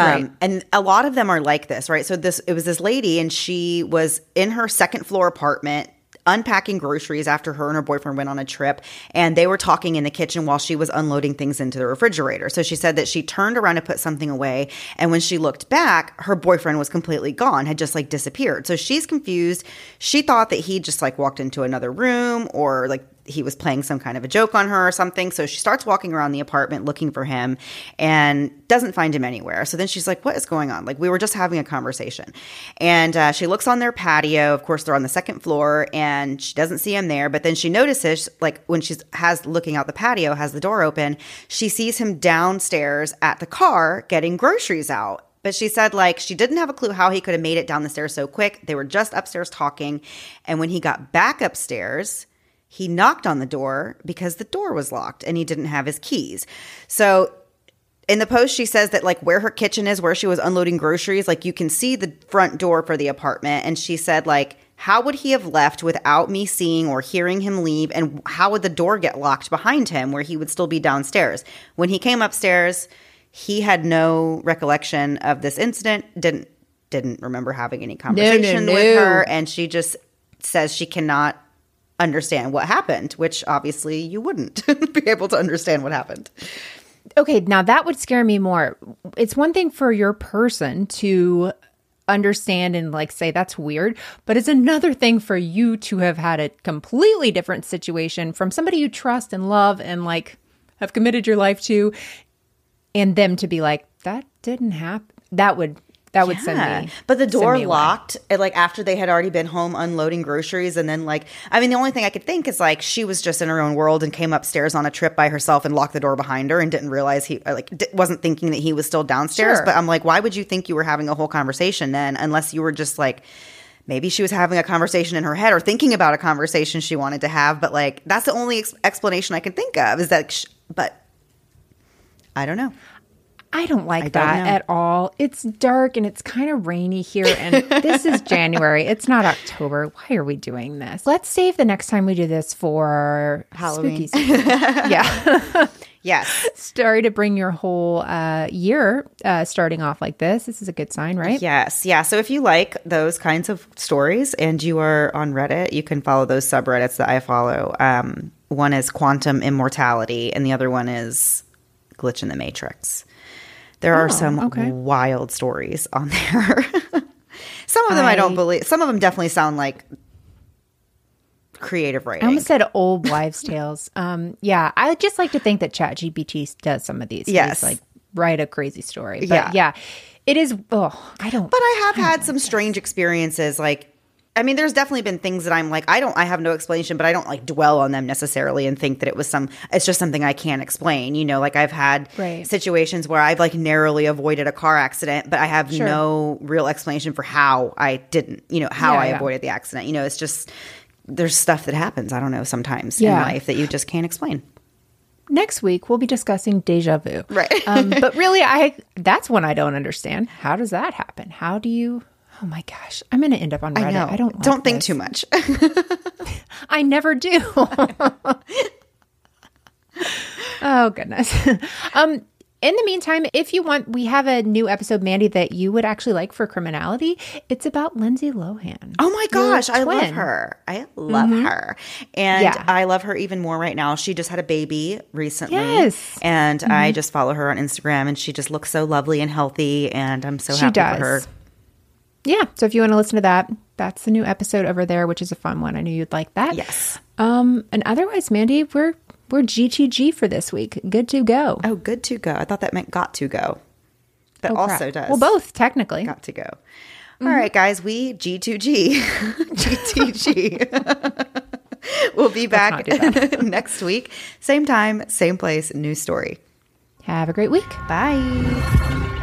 and a lot of them are like this, right? So it was this lady, and she was in her second floor apartment unpacking groceries after her and her boyfriend went on a trip, and they were talking in the kitchen while she was unloading things into the refrigerator. So she said that she turned around to put something away, and when she looked back, her boyfriend was completely gone, had just like disappeared. So she's confused. She thought that he just like walked into another room, or like he was playing some kind of a joke on her or something. So she starts walking around the apartment looking for him and doesn't find him anywhere. So then she's like, what is going on? Like, we were just having a conversation. And she looks on their patio. Of course, they're on the second floor, and she doesn't see him there. But then she notices, like, when has looking out the patio, has the door open, she sees him downstairs at the car getting groceries out. But she said, like, she didn't have a clue how he could have made it down the stairs so quick. They were just upstairs talking. And when he got back upstairs, he knocked on the door because the door was locked and he didn't have his keys. So in the post, she says that like where her kitchen is, where she was unloading groceries, like you can see the front door for the apartment. And she said, like, how would he have left without me seeing or hearing him leave? And how would the door get locked behind him where he would still be downstairs? When he came upstairs, he had no recollection of this incident, didn't remember having any conversation with her. And she just says she cannot understand what happened, which obviously you wouldn't be able to understand what happened. Okay, now that would scare me more. It's one thing for your person to understand and like say that's weird, but it's another thing for you to have had a completely different situation from somebody you trust and love and like have committed your life to, and them to be like, that didn't happen. That would send me. But the door locked, like after they had already been home unloading groceries, and then like, I mean, the only thing I could think is like she was just in her own world and came upstairs on a trip by herself and locked the door behind her and didn't realize wasn't thinking that he was still downstairs. Sure. But I'm like, why would you think you were having a whole conversation then, unless you were just like, maybe she was having a conversation in her head or thinking about a conversation she wanted to have. But like, that's the only explanation I can think of is that. But I don't know. I don't like that at all. It's dark and it's kind of rainy here, and this is January. It's not October. Why are we doing this? Let's save the next time we do this for Halloween. Spooky season. Yeah. Yes. Sorry to bring your whole year starting off like this. This is a good sign, right? Yes. Yeah. So if you like those kinds of stories and you are on Reddit, you can follow those subreddits that I follow. One is Quantum Immortality, and the other one is Glitch in the Matrix. There are some wild stories on there. Some of them I don't believe. Some of them definitely sound like creative writing. I almost said old wives' tales. Yeah, I just like to think that ChatGPT does some of these. Yes. Like write a crazy story. But yeah, it is. Oh, I don't. But I have had some strange experiences. Like, I mean, there's definitely been things that I'm like, I have no explanation, but I don't like dwell on them necessarily and think that it's just something I can't explain. You know, like I've had situations where I've like narrowly avoided a car accident, but I have no real explanation for how I didn't, I avoided the accident. You know, it's just, there's stuff that happens, I don't know, sometimes in life that you just can't explain. Next week, we'll be discussing deja vu. Right. But really, that's one I don't understand. How does that happen? How do you... Oh my gosh, I'm going to end up on Reddit. I don't think too much. I never do. Oh, goodness. In the meantime, if you want, we have a new episode, Mandy, that you would actually like for Criminality. It's about Lindsay Lohan. Oh my gosh, I love twin. her. I love her. And Yeah. I love her even more right now. She just had a baby recently. Yes. And I just follow her on Instagram, and she just looks so lovely and healthy, and I'm so happy for her. Yeah. So if you want to listen to that, that's the new episode over there, which is a fun one. I knew you'd like that. Yes. And otherwise, Mandy, we're GTG for this week. Good to go. Oh, good to go. I thought that meant got to go. But Oh, crap. also does. Well, both, technically. Got to go. All right, guys, we G2G. GTG. We'll be back not do next week. Same time, same place, new story. Have a great week. Bye.